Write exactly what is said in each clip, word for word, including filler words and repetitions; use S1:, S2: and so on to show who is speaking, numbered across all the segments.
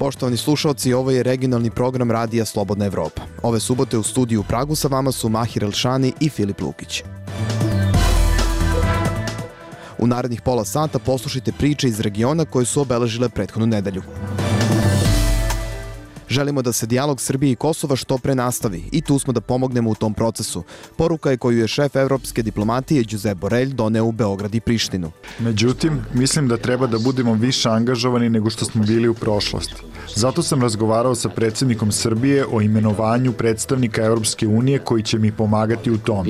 S1: Poštovani slušalci, ovo je regionalni program Radija Slobodna Evropa. Ove subote u studiju u Pragu sa vama su Mahir Elšani i Filip Lukić. U narednih pola sata poslušajte priče iz regiona koje su obeležile prethodnu nedelju. Želimo da se dijalog Srbije i Kosova što pre nastavi i tu smo da pomognemo u tom procesu. Poruka je koju je šef evropske diplomatije Josep Borrell doneo u Beograd i Prištinu.
S2: Međutim, mislim da treba da budemo više angažovani nego što smo bili u prošlosti. Zato sam razgovarao sa predsjednikom Srbije o imenovanju predstavnika Evropske unije koji će mi pomagati u tom.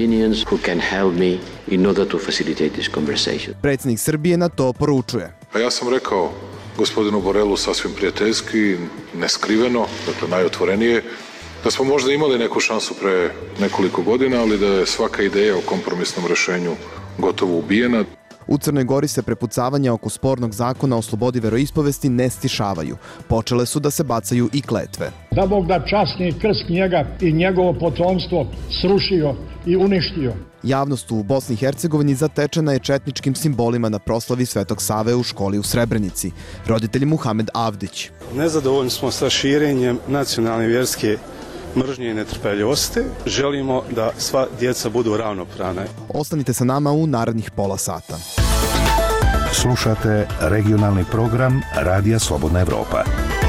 S1: Predsjednik Srbije na to poručuje.
S3: A ja sam rekao gospodinu Borelu sasvim prijateljski, neskriveno, dakle najotvorenije, da smo možda imali neku šansu pre nekoliko godina, ali da je svaka ideja o kompromisnom rešenju gotovo ubijena.
S1: U Crnoj Gori se prepucavanja oko spornog zakona o slobodi veroispovesti ne stišavaju. Počele su da se bacaju i kletve.
S4: Da Bog da časni krst njega i njegovo potomstvo srušio i uništio.
S1: Javnost u Bosni i Hercegovini zatečena je četničkim simbolima na proslavi Svetog Save u školi u Srebrenici. Roditelj Muhamed Avdić.
S5: Nezadovoljni smo sa širenjem nacionalne vjerske mržnje i netrpeljivosti. Želimo da sva djeca budu ravnopravna.
S1: Ostanite sa nama u narednih pola sata.
S6: Slušate regionalni program Radija Slobodna Evropa.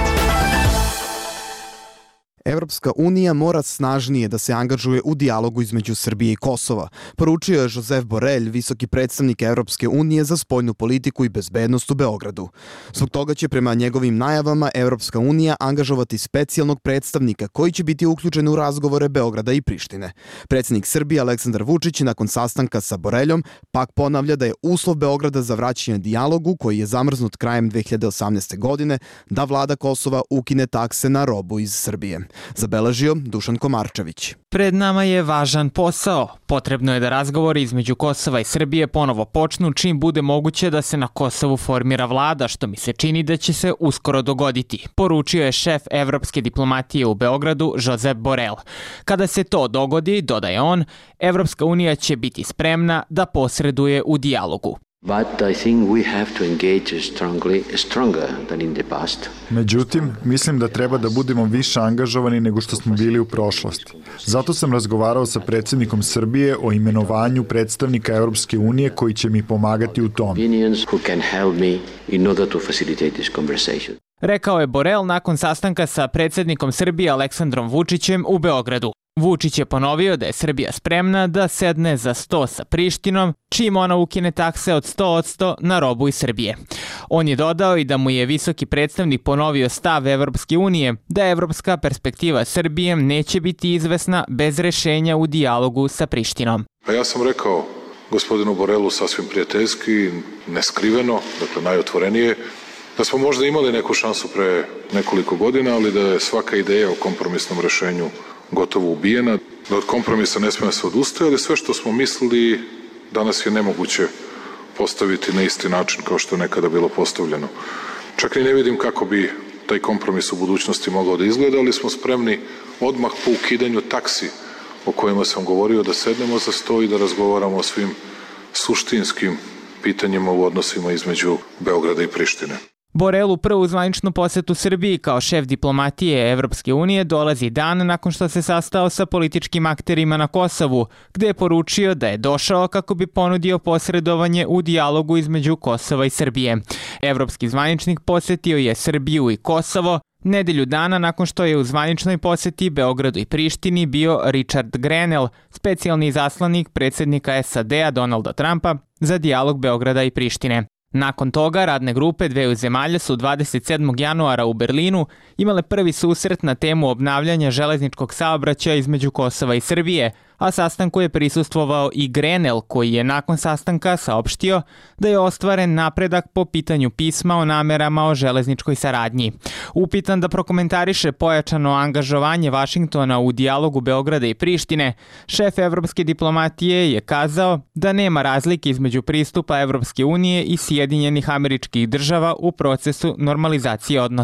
S1: Evropska unija mora snažnije da se angažuje u dijalogu između Srbije i Kosova, poručio je Josep Borrell, visoki predstavnik Evropske unije za spoljnu politiku i bezbednost u Beogradu. Zbog toga će prema njegovim najavama Evropska unija angažovati specijalnog predstavnika koji će biti uključen u razgovore Beograda i Prištine. Predsjednik Srbije Aleksandar Vučić nakon sastanka sa Borrellom pak ponavlja da je uslov Beograda za vraćanje dijalogu koji je zamrznut krajem dve hiljade osamnaeste. godine da vlada Kosova ukine takse na robu iz Srbije. Zabeležio Dušan Komarčević.
S7: Pred nama je važan posao. Potrebno je da razgovori između Kosova i Srbije ponovo počnu čim bude moguće da se na Kosovu formira vlada, što mi se čini da će se uskoro dogoditi, poručio je šef evropske diplomatije u Beogradu Josep Borrell. Kada se to dogodi, dodaje on, Evropska unija će biti spremna da posreduje u dijalogu.
S8: But I think we have to engage strongly, stronger than in the past.
S2: Međutim, mislim da treba da budemo više angažovani nego što smo bili u prošlosti. Zato sam razgovarao sa predsjednikom Srbije o imenovanju predstavnika Evropske unije koji će mi pomagati u tom.
S8: Who can help me in order to facilitate this conversation.
S7: Rekao je Borrell nakon sastanka sa predsjednikom Srbije Aleksandrom Vučićem u Beogradu. Vučić je ponovio da je Srbija spremna da sedne za sto sa Prištinom, čim ona ukine takse od sto posto na robu iz Srbije. On je dodao i da mu je visoki predstavnik ponovio stav Evropske unije da evropska perspektiva Srbije neće biti izvesna bez rešenja u dijalogu sa Prištinom.
S3: A ja sam rekao gospodinu Borelu sasvim prijateljski, neskriveno, dakle najotvorenije, da smo možda imali neku šansu pre nekoliko godina, ali da je svaka ideja o kompromisnom rešenju gotovo ubijena, da od kompromisa ne smije se odustaje, ali sve što smo mislili danas je nemoguće postaviti na isti način kao što je nekada bilo postavljeno. Čak ni ne vidim kako bi taj kompromis u budućnosti mogao da izgleda, ali smo spremni odmah po ukidanju taksi o kojima sam govorio da sednemo za sto i da razgovaramo o svim suštinskim pitanjima u odnosima između Beograda i Prištine.
S7: Borrell u prvu zvaničnu posetu Srbiji kao šef diplomatije Evropske unije dolazi dan nakon što se sastao sa političkim akterima na Kosovu, gde je poručio da je došao kako bi ponudio posredovanje u dijalogu između Kosova i Srbije. Evropski zvaničnik posetio je Srbiju i Kosovo nedelju dana nakon što je u zvaničnoj poseti Beogradu i Prištini bio Richard Grenell, specijalni izaslanik predsjednika S A D-a Donalda Trumpa za dijalog Beograda i Prištine. Nakon toga, radne grupe dveju zemalja su dvadeset sedmog januara u Berlinu imale prvi susret na temu obnavljanja železničkog saobraćaja između Kosova i Srbije, a sastanku je prisustvovao i Grenell koji je nakon sastanka saopštio da je ostvaren napredak po pitanju pisma o namerama o železničkoj saradnji. Upitan da prokomentariše pojačano angažovanje Vašingtona u dijalogu Beograda i Prištine, šef evropske diplomatije je kazao da nema razlike između pristupa Evropske unije i Sjedinjenih Američkih Država u procesu normalizacije odnosa.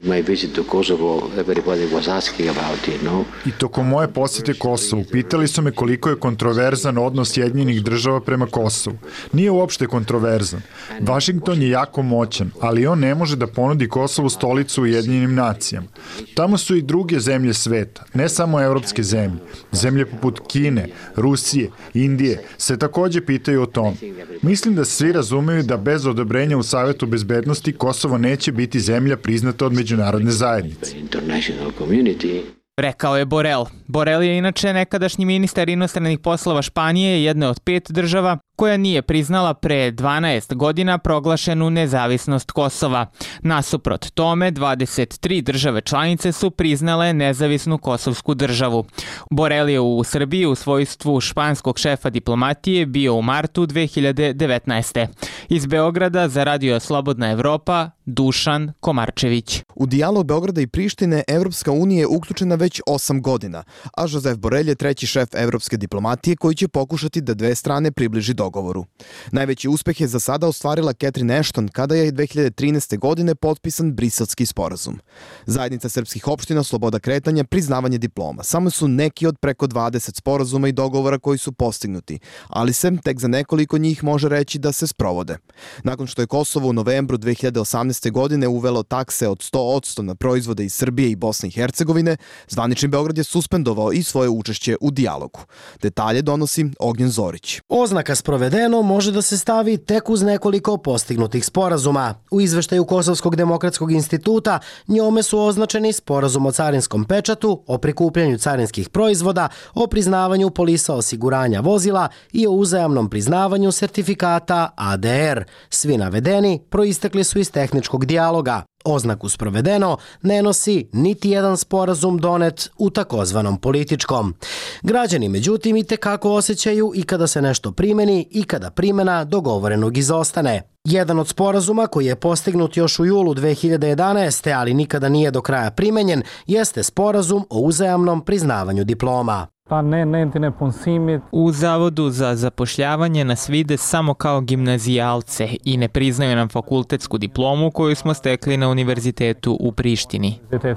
S8: My visit to Kosovo, everybody was asking about it, no?
S2: I tokom moje posjete Kosovu pitali su me koliko je kontroverzan odnos Sjedinjenih država prema Kosovu. Nije uopšte kontroverzan. Vašington je jako moćan, ali on ne može da ponudi Kosovu stolicu u Ujedinjenim nacijama. Tamo su i druge zemlje sveta, ne samo evropske zemlje. Zemlje poput Kine, Rusije, Indije se takođe pitaju o tom. Mislim da svi razumeju da bez odobrenja u Savetu bezbednosti Kosovo neće biti zemlja priznata od međunarodne zajednice.
S7: Rekao je Borel. Borel je inače nekadašnji ministar inostranih poslova Španije, jedne od pet država koja nije priznala pre dvanaest godina proglašenu nezavisnost Kosova. Nasuprot tome, dvadeset tri države članice su priznale nezavisnu kosovsku državu. Borel je u Srbiji u svojstvu španskog šefa diplomatije bio u martu dve hiljade devetnaeste. Iz Beograda za Radio Slobodna Evropa, Dušan Komarčević.
S1: U dijalog Beograda i Prištine Evropska unija je uključena već osam godina, a Josep Borel je treći šef evropske diplomatije koji će pokušati da dve strane približi dogovoru. Najveći uspeh je za sada ostvarila Catherine Ashton kada je dve hiljade trinaeste. godine potpisan Briselski sporazum. Zajednica srpskih opština, sloboda kretanja, priznavanje diploma. Samo su neki od preko dvadeset sporazuma i dogovora koji su postignuti, ali se tek za nekoliko njih može reći da se sprovode. Nakon što je Kosovo u novembru dve hiljade osamnaeste. godine uvelo takse od sto posto na proizvode iz Srbije i Bosne i Hercegovine, zvanični Beograd je suspendovao i svoje učešće u dijalogu. Detalje donosi Ognjen Zorić.
S9: Oznaka sprovedeno može da se stavi tek uz nekoliko postignutih sporazuma. U izveštaju Kosovskog demokratskog instituta njome su označeni sporazum o carinskom pečatu, o prikupljanju carinskih proizvoda, o priznavanju polisa osiguranja vozila i o uzajamnom priznavanju sertifikata A D R. Svi navedeni proistekli su iz tehničkog dijaloga. Oznaku sprovedeno ne nosi niti jedan sporazum donet u takozvanom političkom. Građani, međutim, i tekako osjećaju i kada se nešto primeni i kada primena dogovorenog izostane. Jedan od sporazuma koji je postignut još u julu dve hiljade jedanaeste. ali nikada nije do kraja primenjen, jeste sporazum o uzajamnom priznavanju diploma.
S7: U Zavodu za zapošljavanje nas vide samo kao gimnazijalce i ne priznaju nam fakultetsku diplomu koju smo stekli na univerzitetu u Prištini.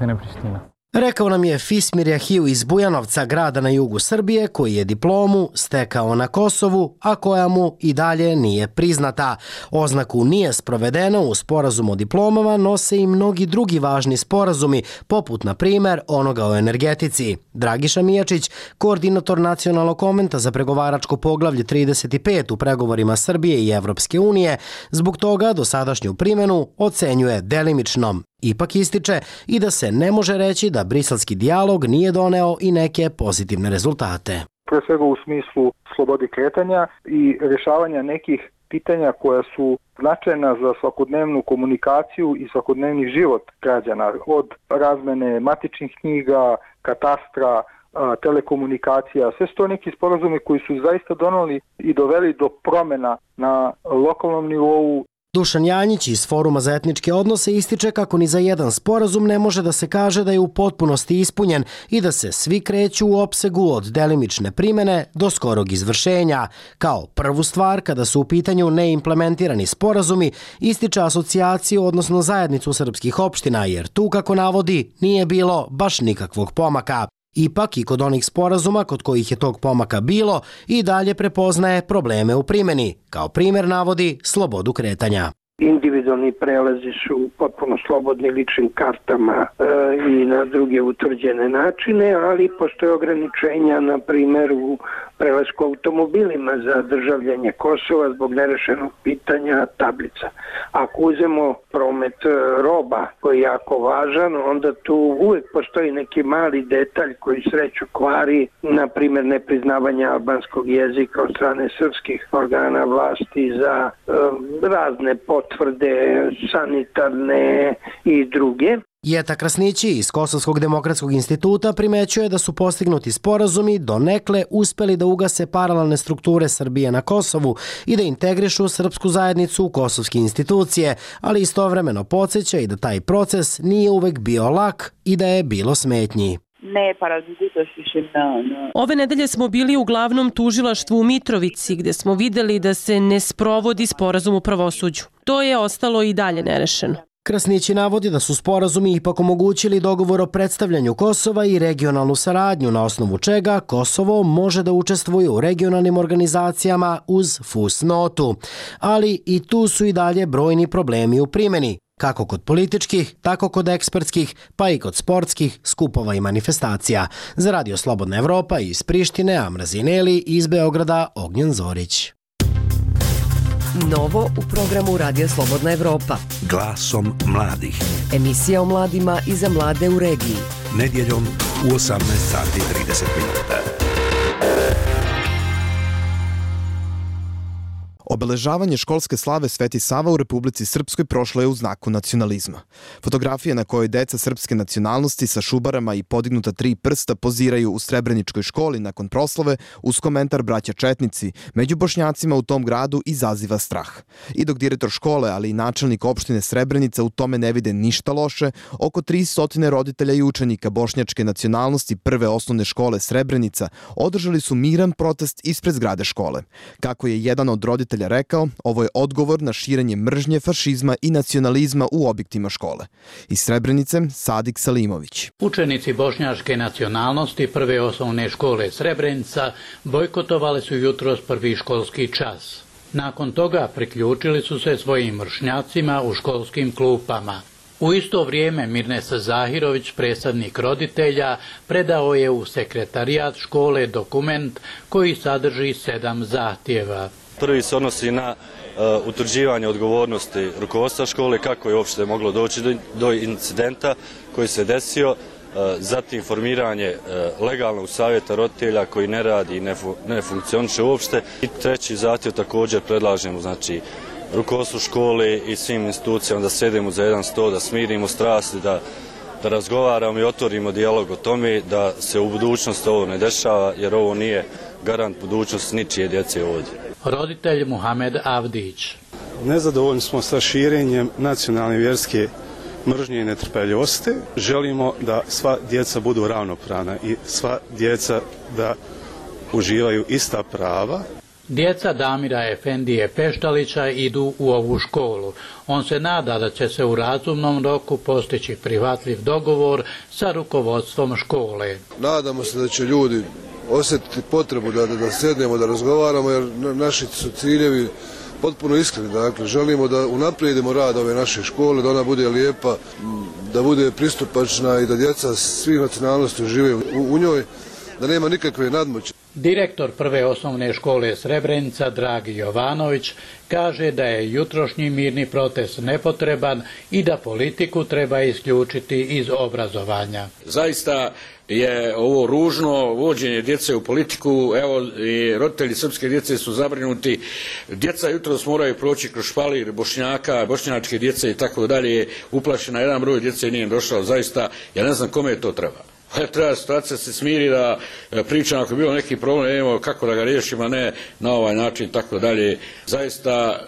S9: Rekao nam je Fismir Jahiju iz Bujanovca, grada na jugu Srbije, koji je diplomu stekao na Kosovu, a koja mu i dalje nije priznata. Oznaku nije sprovedeno u sporazum o diplomama nose i mnogi drugi važni sporazumi, poput, na primer, onoga o energetici. Dragiša Mijačić, koordinator nacionalnog komenta za pregovaračko poglavlje trideset pet u pregovorima Srbije i Evropske unije, zbog toga dosadašnju primjenu ocenjuje delimičnom. Ipak ističe i da se ne može reći da briselski dijalog nije doneo i neke pozitivne rezultate.
S10: Pre svega u smislu slobode kretanja i rješavanja nekih pitanja koja su značajna za svakodnevnu komunikaciju i svakodnevni život građana, od razmene matičnih knjiga, katastra, telekomunikacija. Sve su to neki sporazumi koji su zaista doneli i doveli do promjena na lokalnom nivou.
S9: Dušan Janjić iz Foruma za etničke odnose ističe kako ni za jedan sporazum ne može da se kaže da je u potpunosti ispunjen i da se svi kreću u opsegu od delimične primene do skorog izvršenja. Kao prvu stvar, kada su u pitanju neimplementirani sporazumi, ističe asocijaciju, odnosno zajednicu srpskih opština, jer tu, kako navodi, nije bilo baš nikakvog pomaka. Ipak i kod onih sporazuma kod kojih je tog pomaka bilo i dalje prepoznaje probleme u primjeni. Kao primjer navodi slobodu kretanja.
S11: Individualni prelazi su potpuno slobodni ličnim kartama e, i na druge utvrđene načine, ali postoje ograničenja, na primjer, u prelasku automobilima za državljanje Kosova zbog nerešenog pitanja tablica. Ako uzemo promet roba koji je jako važan, onda tu uvijek postoji neki mali detalj koji sreću kvari, na primjer nepriznavanje albanskog jezika od strane srpskih organa vlasti za e, razne potvrde sanitarne i druge.
S9: Jeta Krasnići iz Kosovskog demokratskog instituta primećuje da su postignuti sporazumi donekle uspeli da ugase paralelne strukture Srbije na Kosovu i da integrišu srpsku zajednicu u kosovske institucije, ali istovremeno podsjeća i da taj proces nije uvek bio lak i da je bilo smetnji.
S12: Ove nedelje smo bili u glavnom tužilaštvu u Mitrovici, gde smo videli da se ne sprovodi sporazum u pravosuđu. To je ostalo i dalje nerešeno.
S9: Krasnić navodi da su sporazumi ipak omogućili dogovor o predstavljanju Kosova i regionalnu saradnju, na osnovu čega Kosovo može da učestvuje u regionalnim organizacijama uz fusnotu. Ali i tu su i dalje brojni problemi u primjeni, kako kod političkih, tako kod ekspertskih, pa i kod sportskih skupova i manifestacija. Za Radio Slobodna Evropa iz Prištine, Amrazineli, iz Beograda, Ognjen Zorić.
S13: Novo u programu Radija Slobodna Evropa.
S6: Glasom mladih.
S13: Emisija o mladima i za mlade u regiji.
S6: Nedjeljom u osamnaest sati i trideset minuta.
S1: Obeležavanje školske slave Sveti Sava u Republici Srpskoj prošlo je u znaku nacionalizma. Fotografije na kojoj deca srpske nacionalnosti sa šubarama i podignuta tri prsta poziraju u Srebreničkoj školi nakon proslave uz komentar braća Četnici među Bošnjacima u tom gradu izaziva strah. I dok direktor škole, ali i načelnik opštine Srebrenica u tome ne vide ništa loše, oko tristo roditelja i učenika bošnjačke nacionalnosti prve osnovne škole Srebrenica održali su miran protest ispred zgrade škole. Kako je jedan od roditelja rekao, ovo je odgovor na širenje mržnje, fašizma i nacionalizma u objektima škole. Iz Srebrenice, Sadik Salimović.
S14: Učenici bošnjačke nacionalnosti prve osnovne škole Srebrenica bojkotovali su jutros prvi školski čas. Nakon toga priključili su se svojim vršnjacima u školskim klupama. U isto vrijeme Mirnesa Zahirović, predstavnik roditelja, predao je u sekretarijat škole dokument koji sadrži sedam zahtjeva.
S15: Prvi se odnosi na uh, utvrđivanje odgovornosti rukovodstva škole, kako je uopšte moglo doći do, do incidenta koji se desio, uh, zatim formiranje uh, legalnog savjeta roditelja koji ne radi i ne, fu, ne funkcioniše uopšte. I treći zahtjev također predlažemo, znači, rukovodstvu škole i svim institucijama da sedemo za jedan sto, da smirimo strasti, da, da razgovaramo i otvorimo dijalog o tome, da se u budućnosti ovo ne dešava, jer ovo nije garant budućnosti ničije djece ovdje.
S14: Roditelj Muhamed Avdić.
S5: Nezadovoljni smo sa širenjem nacionalne vjerske mržnje i netrpeljivosti. Želimo da sva djeca budu ravnopravna i sva djeca da uživaju ista prava.
S14: Djeca Damira Efendije Peštalića idu u ovu školu. On se nada da će se u razumnom roku postići prihvatljiv dogovor sa rukovodstvom škole.
S16: Nadamo se da će ljudi osjetiti potrebu da, da sednemo, da razgovaramo, jer naši su ciljevi potpuno iskreni. Dakle, želimo da unaprijedimo rad ove naše škole, da ona bude lijepa, da bude pristupačna i da djeca svih nacionalnosti žive u, u njoj, da nema nikakve nadmoći.
S14: Direktor prve osnovne škole Srebrenica, Dragi Jovanović, kaže da je jutrošnji mirni protest nepotreban i da politiku treba isključiti iz obrazovanja.
S17: Zaista je ovo ružno vođenje djece u politiku. Evo, i roditelji srpske djece su zabrinuti. Djeca jutros moraju proći kroz špalir Bošnjaka, bošnjačke djece i tako dalje. Uplašena jedan broj djece nije došao. Zaista, ja ne znam kome to treba. Treba situacija se smiri, da pričam ako je bilo neki problem, evo kako da ga riješimo, a ne na ovaj način, tako dalje. Zaista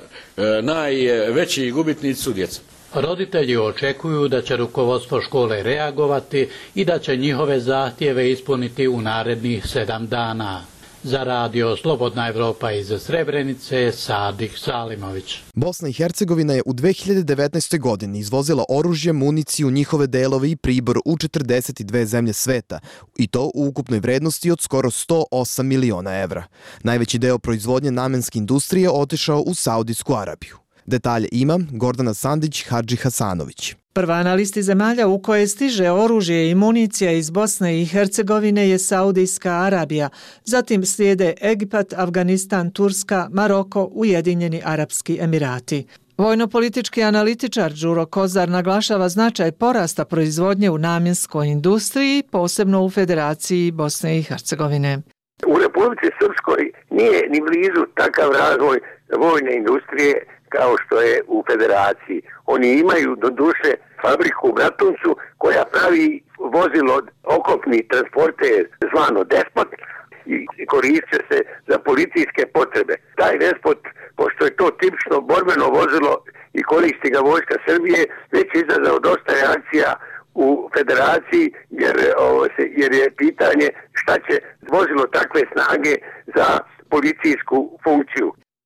S17: najveći gubitnici su djeca.
S14: Roditelji očekuju da će rukovodstvo škole reagovati i da će njihove zahtjeve ispuniti u narednih sedam dana. Za Radio Slobodna Evropa iz Srebrenice, Sadik Salimović.
S1: Bosna i Hercegovina je u dve hiljade devetnaestoj. godini izvozila oružje, municiju, njihove delove i pribor u četrdeset dve zemlje sveta, i to u ukupnoj vrednosti od skoro sto osam miliona evra. Najveći deo proizvodnje namenske industrije otišao u Saudijsku Arabiju. Detalje ima Gordana Sandić, Hadži Hasanović.
S18: Prva na listi zemalja u koje stiže oružje i municija iz Bosne i Hercegovine je Saudijska Arabija, zatim slijede Egipat, Afganistan, Turska, Maroko, Ujedinjeni Arapski Emirati. Vojno-politički analitičar Đuro Kozar naglašava značaj porasta proizvodnje u namjenskoj industriji, posebno u Federaciji Bosne i Hercegovine.
S11: U Republici Srpskoj nije ni blizu takav razvoj vojne industrije kao što je u Federaciji. Oni imaju do duše fabriku u Bratuncu koja pravi vozilo okopni transporter zvano Despot i koriste se za policijske potrebe. Taj Despot, pošto je to tipično borbeno vozilo i koristi ga vojska Srbije, već je izazvao dosta reakcija u Federaciji, jer, jer je pitanje šta će vozilo takve snage za policijsku funkciju.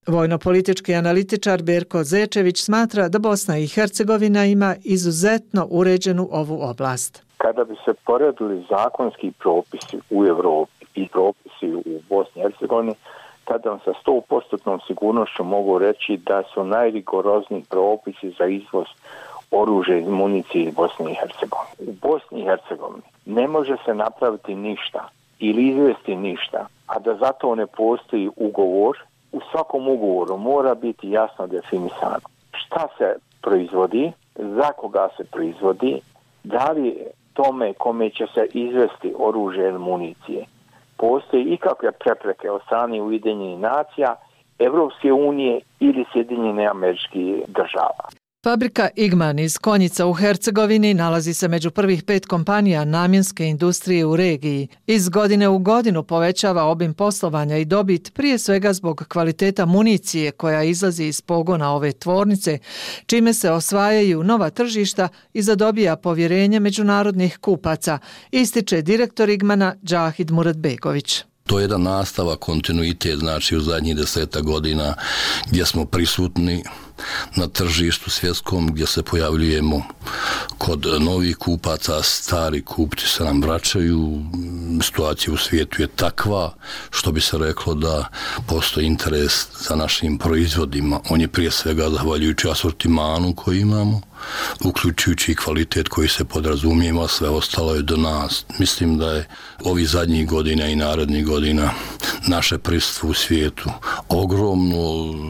S18: Vojno-politički analitičar Berko Zečević smatra da Bosna i Hercegovina ima izuzetno uređenu ovu oblast.
S19: Kada bi se poredili zakonski propisi u Evropi i propisi u Bosni i Hercegovini, tada vam sa sto posto sigurnošću mogu reći da su najrigorozniji propisi za izvoz oružja i municije iz Bosne i Hercegovine. U Bosni i Hercegovini ne može se napraviti ništa ili izvesti ništa, a da zato ne postoji ugovor. U svakom ugovoru mora biti jasno definisano šta se proizvodi, za koga se proizvodi, da li tome kome će se izvesti oružje ili municije postoji ikakve prepreke od strane Ujedinjenih nacija, Evropske unije ili Sjedinjenih Američkih Država.
S18: Fabrika Igman iz Konjica u Hercegovini nalazi se među prvih pet kompanija namjenske industrije u regiji. Iz godine u godinu povećava obim poslovanja i dobit prije svega zbog kvaliteta municije koja izlazi iz pogona ove tvornice, čime se osvajaju nova tržišta i zadobija povjerenje međunarodnih kupaca, ističe direktor Igmana Džahid Muratbegović.
S6: To je jedan nastavak, kontinuitet, znači u zadnjih deseta godina gdje smo prisutni na tržištu svjetskom, gdje se pojavljujemo kod novih kupaca, stari kupci se nam vraćaju, situacija u svijetu je takva što bi se reklo da postoji interes za našim proizvodima. On je prije svega zahvaljujući asortimanu koji imamo, uključujući kvalitet koji se podrazumijeva, sve ostalo je do nas. Mislim da je ovih zadnjih godina i narednih godina naše prisustvo u svijetu ogromno,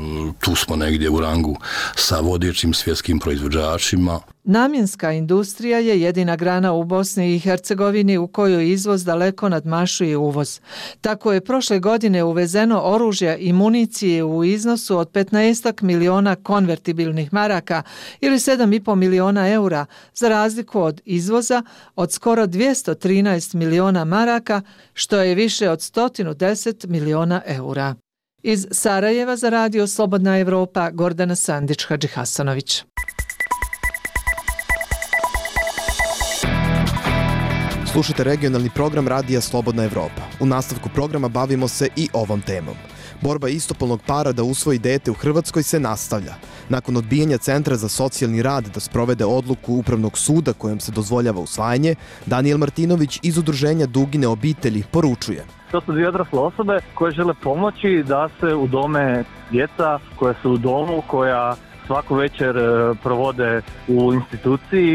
S6: tu smo negdje u rangu sa vodećim svjetskim proizvođačima.
S18: Namjenska industrija je jedina grana u Bosni i Hercegovini u kojoj izvoz daleko nadmašuje uvoz. Tako je prošle godine uvezeno oružja i municije u iznosu od petnaest miliona konvertibilnih maraka ili sedam i po miliona eura, za razliku od izvoza od skoro dvjesto trinaest miliona maraka, što je više od sto deset miliona eura. Iz Sarajeva za radio Slobodna Evropa, Gordana Sandić-Hadžihasanović.
S1: Slušajte regionalni program Radija Slobodna Evropa. U nastavku programa bavimo se i ovom temom. Borba istopolnog para da usvoji dete u Hrvatskoj se nastavlja. Nakon odbijanja Centra za socijalni rad da sprovede odluku Upravnog suda kojom se dozvoljava usvajanje, Danijel Martinović iz udruženja Dugine obitelji poručuje.
S20: To su dvije odrasle osobe koje žele pomoći da se udome djeca koja su u domu, koja svaku večer provode u instituciji.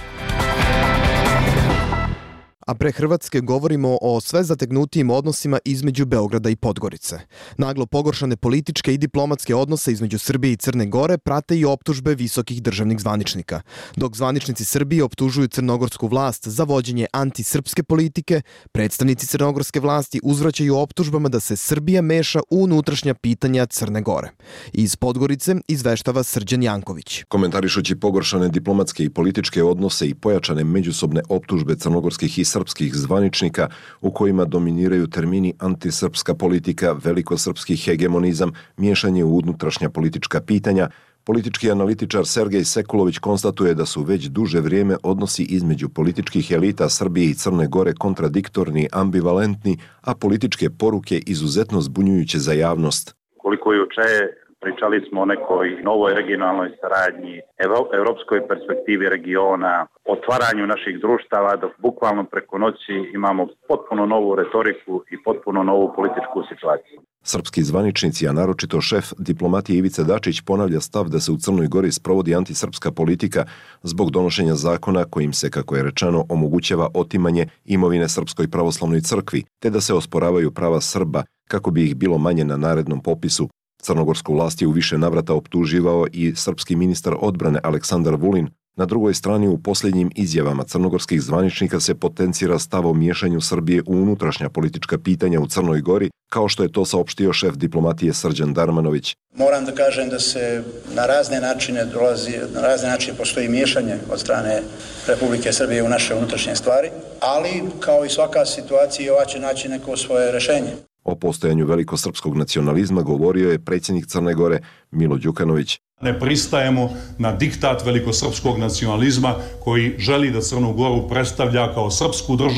S1: A pre Hrvatske govorimo o sve zategnutijim odnosima između Beograda i Podgorice. Naglo pogoršane političke i diplomatske odnose između Srbije i Crne Gore prate i optužbe visokih državnih zvaničnika. Dok zvaničnici Srbije optužuju crnogorsku vlast za vođenje antisrpske politike, predstavnici crnogorske vlasti uzvraćaju optužbama da se Srbija meša u unutrašnja pitanja Crne Gore. Iz Podgorice izveštava Srđan Janković.
S21: Komentarišući pogoršane diplomatske i političke odnose i pojačane međusobne optužbe crnogorskih i srpskih zvaničnika u kojima dominiraju termini antisrpska politika, velikosrpski hegemonizam, miješanje u unutrašnja politička pitanja, politički analitičar Sergej Sekulović konstatuje da su već duže vrijeme odnosi između političkih elita Srbije i Crne Gore kontradiktorni, ambivalentni, a političke poruke izuzetno zbunjujuće za javnost.
S22: Koliko juče pričali smo o nekoj novoj regionalnoj saradnji, evropskoj perspektivi regiona, otvaranju naših društava, dok bukvalno preko noći imamo potpuno novu retoriku i potpuno novu političku situaciju.
S21: Srpski zvaničnici, a naročito šef diplomatije Ivica Dačić, ponavlja stav da se u Crnoj Gori sprovodi antisrpska politika zbog donošenja zakona kojim se, kako je rečeno, omogućava otimanje imovine Srpskoj pravoslavnoj crkvi, te da se osporavaju prava Srba kako bi ih bilo manje na narednom popisu. Crnogorsku vlast je u više navrata optuživao i srpski ministar odbrane Aleksandar Vulin. Na drugoj strani, u posljednjim izjavama crnogorskih zvaničnika se potencira stav o miješanju Srbije u unutrašnja politička pitanja u Crnoj Gori, kao što je to saopštio šef diplomatije Srđan Darmanović.
S23: Moram da kažem da se na razne načine dolazi, na razne načine postoji miješanje od strane Republike Srbije u naše unutrašnje stvari, ali kao i svaka situacija ova će naći neko svoje rješenje.
S21: O postojanju velikosrpskog nacionalizma govorio je predsjednik Crne Gore Milo Đukanović.
S24: Ne pristajemo na diktat velikosrpskog nacionalizma koji želi da Crnu Goru predstavlja kao srpsku državu.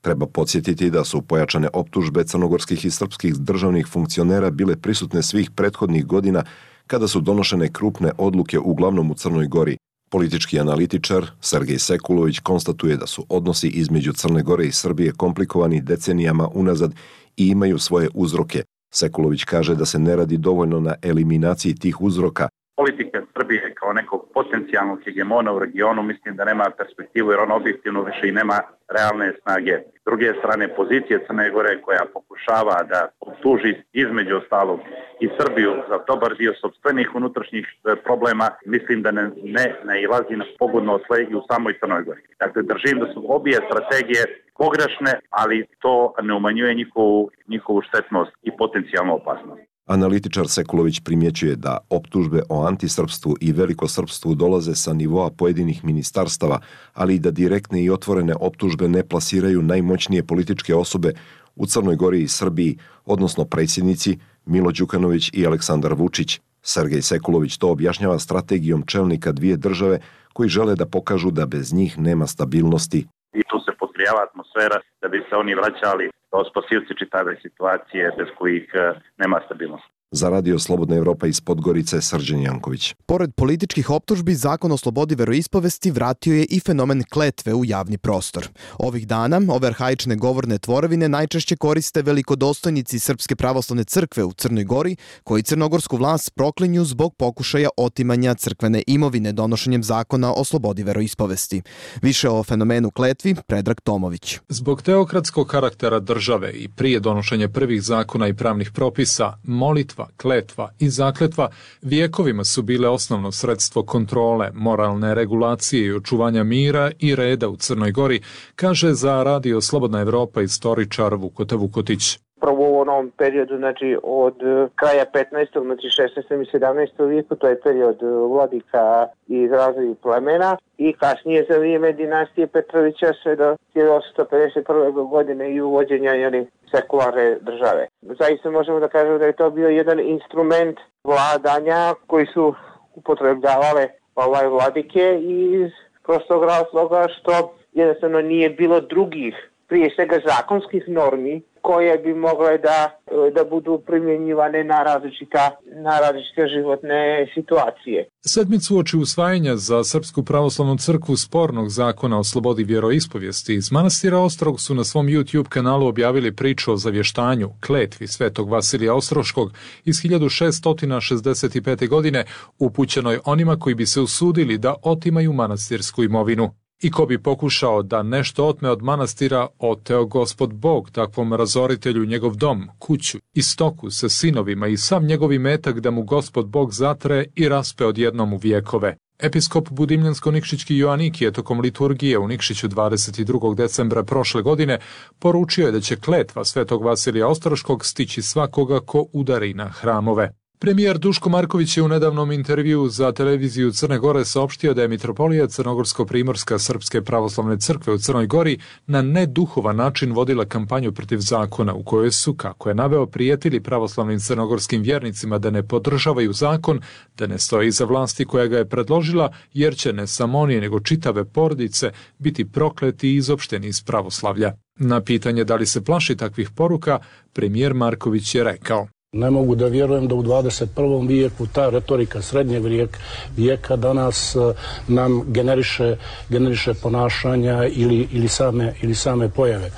S21: Treba podsjetiti da su pojačane optužbe crnogorskih i srpskih državnih funkcionera bile prisutne svih prethodnih godina kada su donošene krupne odluke uglavnom u Crnoj Gori. Politički analitičar Sergej Sekulović konstatuje da su odnosi između Crne Gore i Srbije komplikovani decenijama unazad i imaju svoje uzroke. Sekulović kaže da se ne radi dovoljno na eliminaciji tih uzroka.
S22: Politika Srbije kao nekog potencijalnog hegemona u regionu mislim da nema perspektivu jer on objektivno više i nema realne snage. S druge strane, pozicije Crne Gore koja pokušava da optuži između ostalog i Srbiju za dobar dio sopstvenih unutrašnjih problema, mislim da ne, ne nailazi na pogodno tle i u samoj Crnoj Gori. Dakle, držim da su obje strategije pogrešne, ali to ne umanjuje njihovu, njihovu štetnost i potencijalnu opasnost.
S21: Analitičar Sekulović primjećuje da optužbe o antisrpstvu i velikosrpstvu dolaze sa nivoa pojedinih ministarstava, ali i da direktne i otvorene optužbe ne plasiraju najmoćnije političke osobe u Crnoj Gori i Srbiji, odnosno predsjednici Milo Đukanović i Aleksandar Vučić. Sergej Sekulović to objašnjava strategijom čelnika dvije države koji žele da pokažu da bez njih nema stabilnosti.
S22: I tu se potrijava atmosfera da bi se oni vraćali kao spasivci čitave situacije bez kojih nema stabilnosti.
S21: Za Radio Slobodna Evropa iz Podgorice, Srđan Janković.
S1: Pored političkih optužbi, Zakon o slobodi veroispovesti vratio je i fenomen kletve u javni prostor. Ovih dana ove arhaične govorne tvorevine najčešće koriste velikodostojnici Srpske pravoslavne crkve u Crnoj Gori, koji crnogorsku vlast proklinju zbog pokušaja otimanja crkvene imovine donošenjem Zakona o slobodi veroispovesti. Više o fenomenu kletvi, Predrag Tomović.
S2: Zbog teokratskog karaktera države i prije donošenja prvih zakona i pravnih propisa, molitva, kletva i zakletva vijekovima su bile osnovno sredstvo kontrole, moralne regulacije i očuvanja mira i reda u Crnoj Gori, kaže za Radio Slobodna Evropa istoričar Vukota Vukotić.
S3: Prvo u onom periodu, znači od kraja petnaestog, znači šesnaestom i sedamnaestom vijeku, to je period vladika iz razvoja plemena i kasnije za vrijeme dinastije Petrovića sve do hiljadu osamsto pedeset prve. godine i uvođenja jeli, sekularne države. Zaista možemo da kažemo da je to bio jedan instrument vladanja koji su upotrebljavale ovaj vladike iz prostog razloga što jednostavno nije bilo drugih, prije svega zakonskih normi koje bi mogle da, da budu primjenjivane na različita, na različite životne situacije.
S2: Sedmicu oči usvajanja za Srpsku pravoslavnu crkvu spornog zakona o slobodi vjeroispovijesti iz manastira Ostrog su na svom YouTube kanalu objavili priču o zavještanju, kletvi Svetog Vasilija Ostroškog iz hiljadu šeststo šezdeset pete. godine upućenoj onima koji bi se usudili da otimaju manastirsku imovinu. I ko bi pokušao da nešto otme od manastira, oteo Gospod Bog takvom razoritelju njegov dom, kuću i stoku sa sinovima i sam njegov imetak da mu Gospod Bog zatre i raspe odjednom u vjekove. Episkop Budimljansko-Nikšićki Joanikije tokom liturgije u Nikšiću dvadeset drugog decembra prošle godine poručio je da će kletva Svetog Vasilija Ostroškog stići svakoga ko udari na hramove. Premijer Duško Marković je u nedavnom intervjuu za televiziju Crne Gore saopštio da je mitropolija Crnogorsko-Primorska Srpske pravoslavne crkve u Crnoj Gori na neduhovan način vodila kampanju protiv zakona u kojoj su, kako je naveo, prijetili pravoslavnim crnogorskim vjernicima da ne podržavaju zakon, da ne stoje iza vlasti koja ga je predložila, jer će ne samo oni nego čitave porodice biti prokleti i izopšteni iz pravoslavlja. Na pitanje da li se plaši takvih poruka, premijer Marković je rekao:
S4: Ne mogu da vjerujem da u dvadeset prvom vijeku ta retorika srednjeg vijeka, vijeka danas nam generiše, generiše ponašanja ili, ili, same, ili same pojave.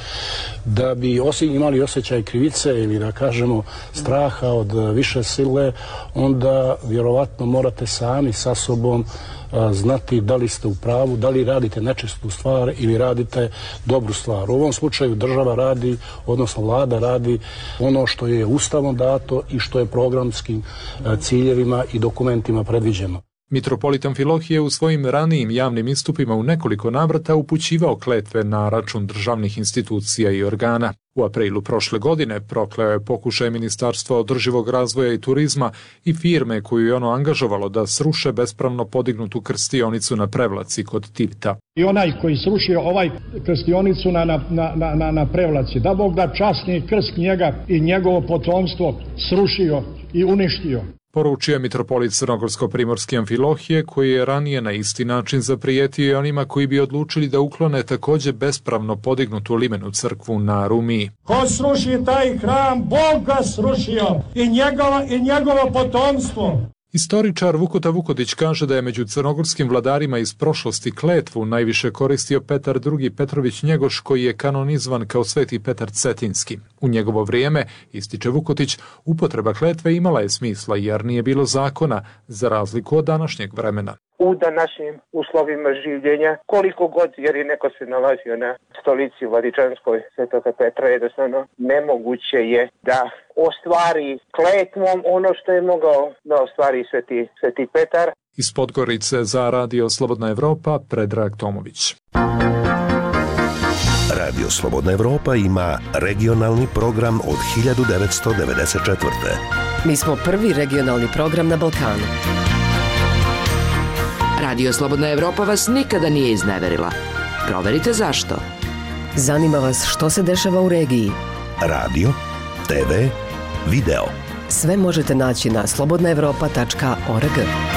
S4: Da bi osim imali osjećaj krivice ili da kažemo straha od više sile, onda vjerovatno morate sami sa sobom znati da li ste u pravu, da li radite nečistu stvar ili radite dobru stvar. U ovom slučaju država radi, odnosno vlada radi ono što je ustavom dato i što je programskim ciljevima i dokumentima predviđeno.
S2: Mitropolit Amfilohije u svojim ranijim javnim istupima u nekoliko navrata upućivao kletve na račun državnih institucija i organa. U aprilu prošle godine prokleo je pokušaj Ministarstva održivog razvoja i turizma i firme koju je ono angažovalo da sruše bespravno podignutu krstionicu na Prevlaci kod Tivta.
S8: I onaj koji srušio ovaj krstionicu na, na, na, na, na Prevlaci, da Bog da časni krst njega i njegovo potomstvo srušio i uništio.
S2: Poručio je mitropolit Crnogorsko-primorski Amfilohije, koji je ranije na isti način zaprijetio i onima koji bi odlučili da uklone također bespravno podignutu limenu crkvu na Rumiji.
S8: Ko sruši taj hram, Bog ga srušio i, njegova, i njegovo potomstvo.
S2: Istoričar Vukuta Vukodić kaže da je među crnogorskim vladarima iz prošlosti kletvu najviše koristio Petar drugi. Petrović Njegoš, koji je kanonizovan kao Sveti Petar Cetinski. U njegovo vrijeme, ističe Vukotić, upotreba kletve imala je smisla jer nije bilo zakona, za razliku od današnjeg vremena.
S3: U današnjim uslovima življenja, koliko god, jer je neko se nalazio na stolici Vladičanskoj Svetoga Petra, jednostavno nemoguće je da ostvari kletvom ono što je mogao da ostvari Sveti, Sveti Petar.
S2: Iz Podgorice za Radio Slobodna Evropa, Predrag Tomović.
S7: Radio Slobodna Evropa ima regionalni program od hiljadu devetsto devedeset četvrte.
S13: Mi smo prvi regionalni program na Balkanu.
S9: Radio Slobodna Evropa vas nikada nije izneverila. Proverite zašto.
S13: Zanima vas što se dešava u regiji.
S7: Radio, te ve, video.
S13: Sve možete naći na slobodna evropa tačka org.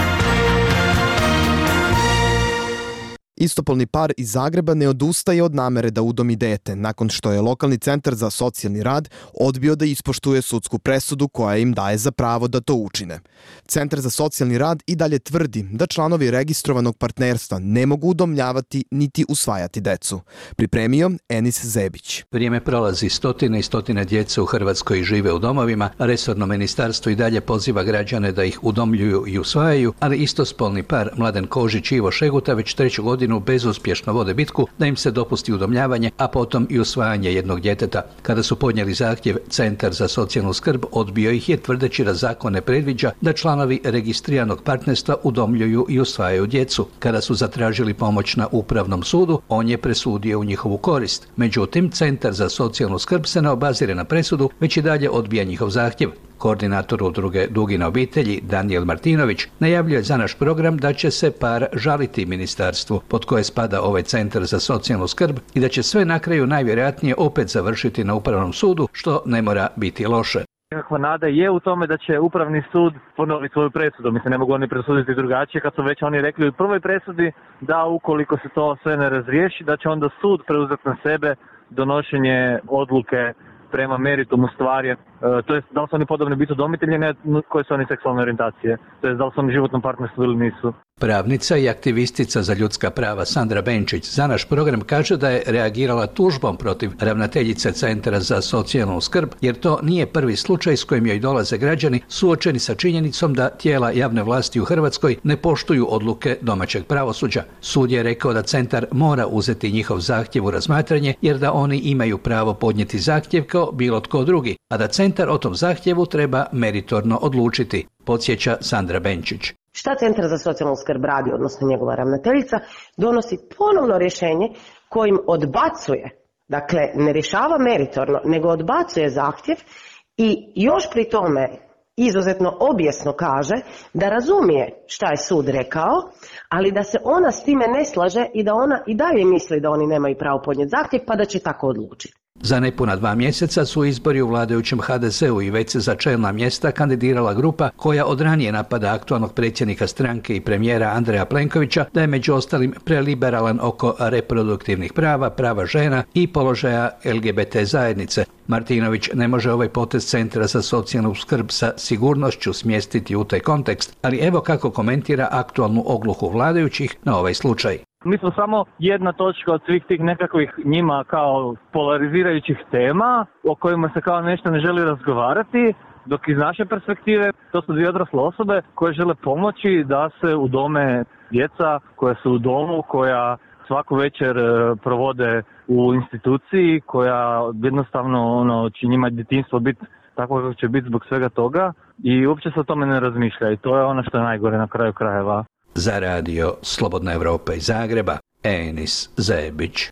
S1: Istopolni par iz Zagreba ne odustaje od namere da udomi dete, nakon što je lokalni centar za socijalni rad odbio da ispoštuje sudsku presudu koja im daje za pravo da to učine. Centar za socijalni rad i dalje tvrdi da članovi registrovanog partnerstva ne mogu udomljavati niti usvajati decu. Pripremio Enis Zebić.
S10: Vrijeme prolazi, stotine i stotine djece u Hrvatskoj žive u domovima, resorno ministarstvo i dalje poziva građane da ih udomljuju i usvajaju, ali istospolni par Mladen Kožić i Ivo Šeguta već treću godinu bezuspješno vode bitku da im se dopusti udomljavanje, a potom i usvajanje jednog djeteta. Kada su podnijeli zahtjev, Centar za socijalnu skrb odbio ih je tvrdeći da zakon ne predviđa da članovi registriranog partnerstva udomljuju i usvajaju djecu. Kada su zatražili pomoć na Upravnom sudu, on je presudio u njihovu korist. Međutim, Centar za socijalnu skrb se ne obazire na presudu, već i dalje odbija njihov zahtjev. Koordinator udruge Dugina obitelji Danijel Martinović najavljuje za naš program da će se par žaliti ministarstvu pod koje spada ovaj Centar za socijalnu skrb i da će sve na kraju najvjerojatnije opet završiti na Upravnom sudu, što ne mora biti loše.
S20: Nekakva nada je u tome da će Upravni sud ponoviti svoju presudu. Mislim, ne mogu oni presuditi drugačije kad su već oni rekli u prvoj presudi da ukoliko se to sve ne razriješi, da će onda sud preuzeti na sebe donošenje odluke prema meritumu stvari, e, to jest da li su oni podobni biti udomitelji, ne koje su oni seksualne orijentacije, to jest da li su oni životnom partnerstvu ili nisu.
S10: Pravnica i aktivistica za ljudska prava Sandra Benčić za naš program kaže da je reagirala tužbom protiv ravnateljice Centra za socijalnu skrb, jer to nije prvi slučaj s kojim joj dolaze građani suočeni sa činjenicom da tijela javne vlasti u Hrvatskoj ne poštuju odluke domaćeg pravosuđa. Sud je rekao da centar mora uzeti njihov zahtjev u razmatranje, jer da oni imaju pravo podnijeti zahtjev kao bilo tko drugi, a da centar o tom zahtjevu treba meritorno odlučiti, podsjeća Sandra Benčić.
S12: Šta Centar za socijalnu skrb radi, odnosno njegova ravnateljica, donosi ponovno rješenje kojim odbacuje, dakle ne rješava meritorno, nego odbacuje zahtjev i još pri tome izuzetno objesno kaže da razumije šta je sud rekao, ali da se ona s time ne slaže i da ona i dalje misli da oni nemaju pravo podnijeti zahtjev pa da će tako odlučiti.
S10: Za nepuna dva mjeseca su izbori u vladajućem ha de zeu i već se za čelna mjesta kandidirala grupa koja od ranije napada aktualnog predsjednika stranke i premijera Andreja Plenkovića da je među ostalim preliberalan oko reproduktivnih prava, prava žena i položaja el ge be te zajednice. Martinović ne može ovaj potez Centra za socijalnu skrb sa sigurnošću smjestiti u taj kontekst, ali evo kako komentira aktualnu ogluhu vladajućih na ovaj slučaj.
S20: Mi smo samo jedna točka od svih tih nekakvih njima kao polarizirajućih tema o kojima se kao nešto ne želi razgovarati, dok iz naše perspektive to su dvije odrasle osobe koje žele pomoći da se udome djeca koja su u domu, koja svaku večer provode u instituciji, koja jednostavno ono, će njima djetinjstvo biti tako kako će biti zbog svega toga i uopće se o tome ne razmišlja i to je ono što je najgore na kraju krajeva.
S10: Za radio Slobodna Evropa iz Zagreba, Enis Zebić.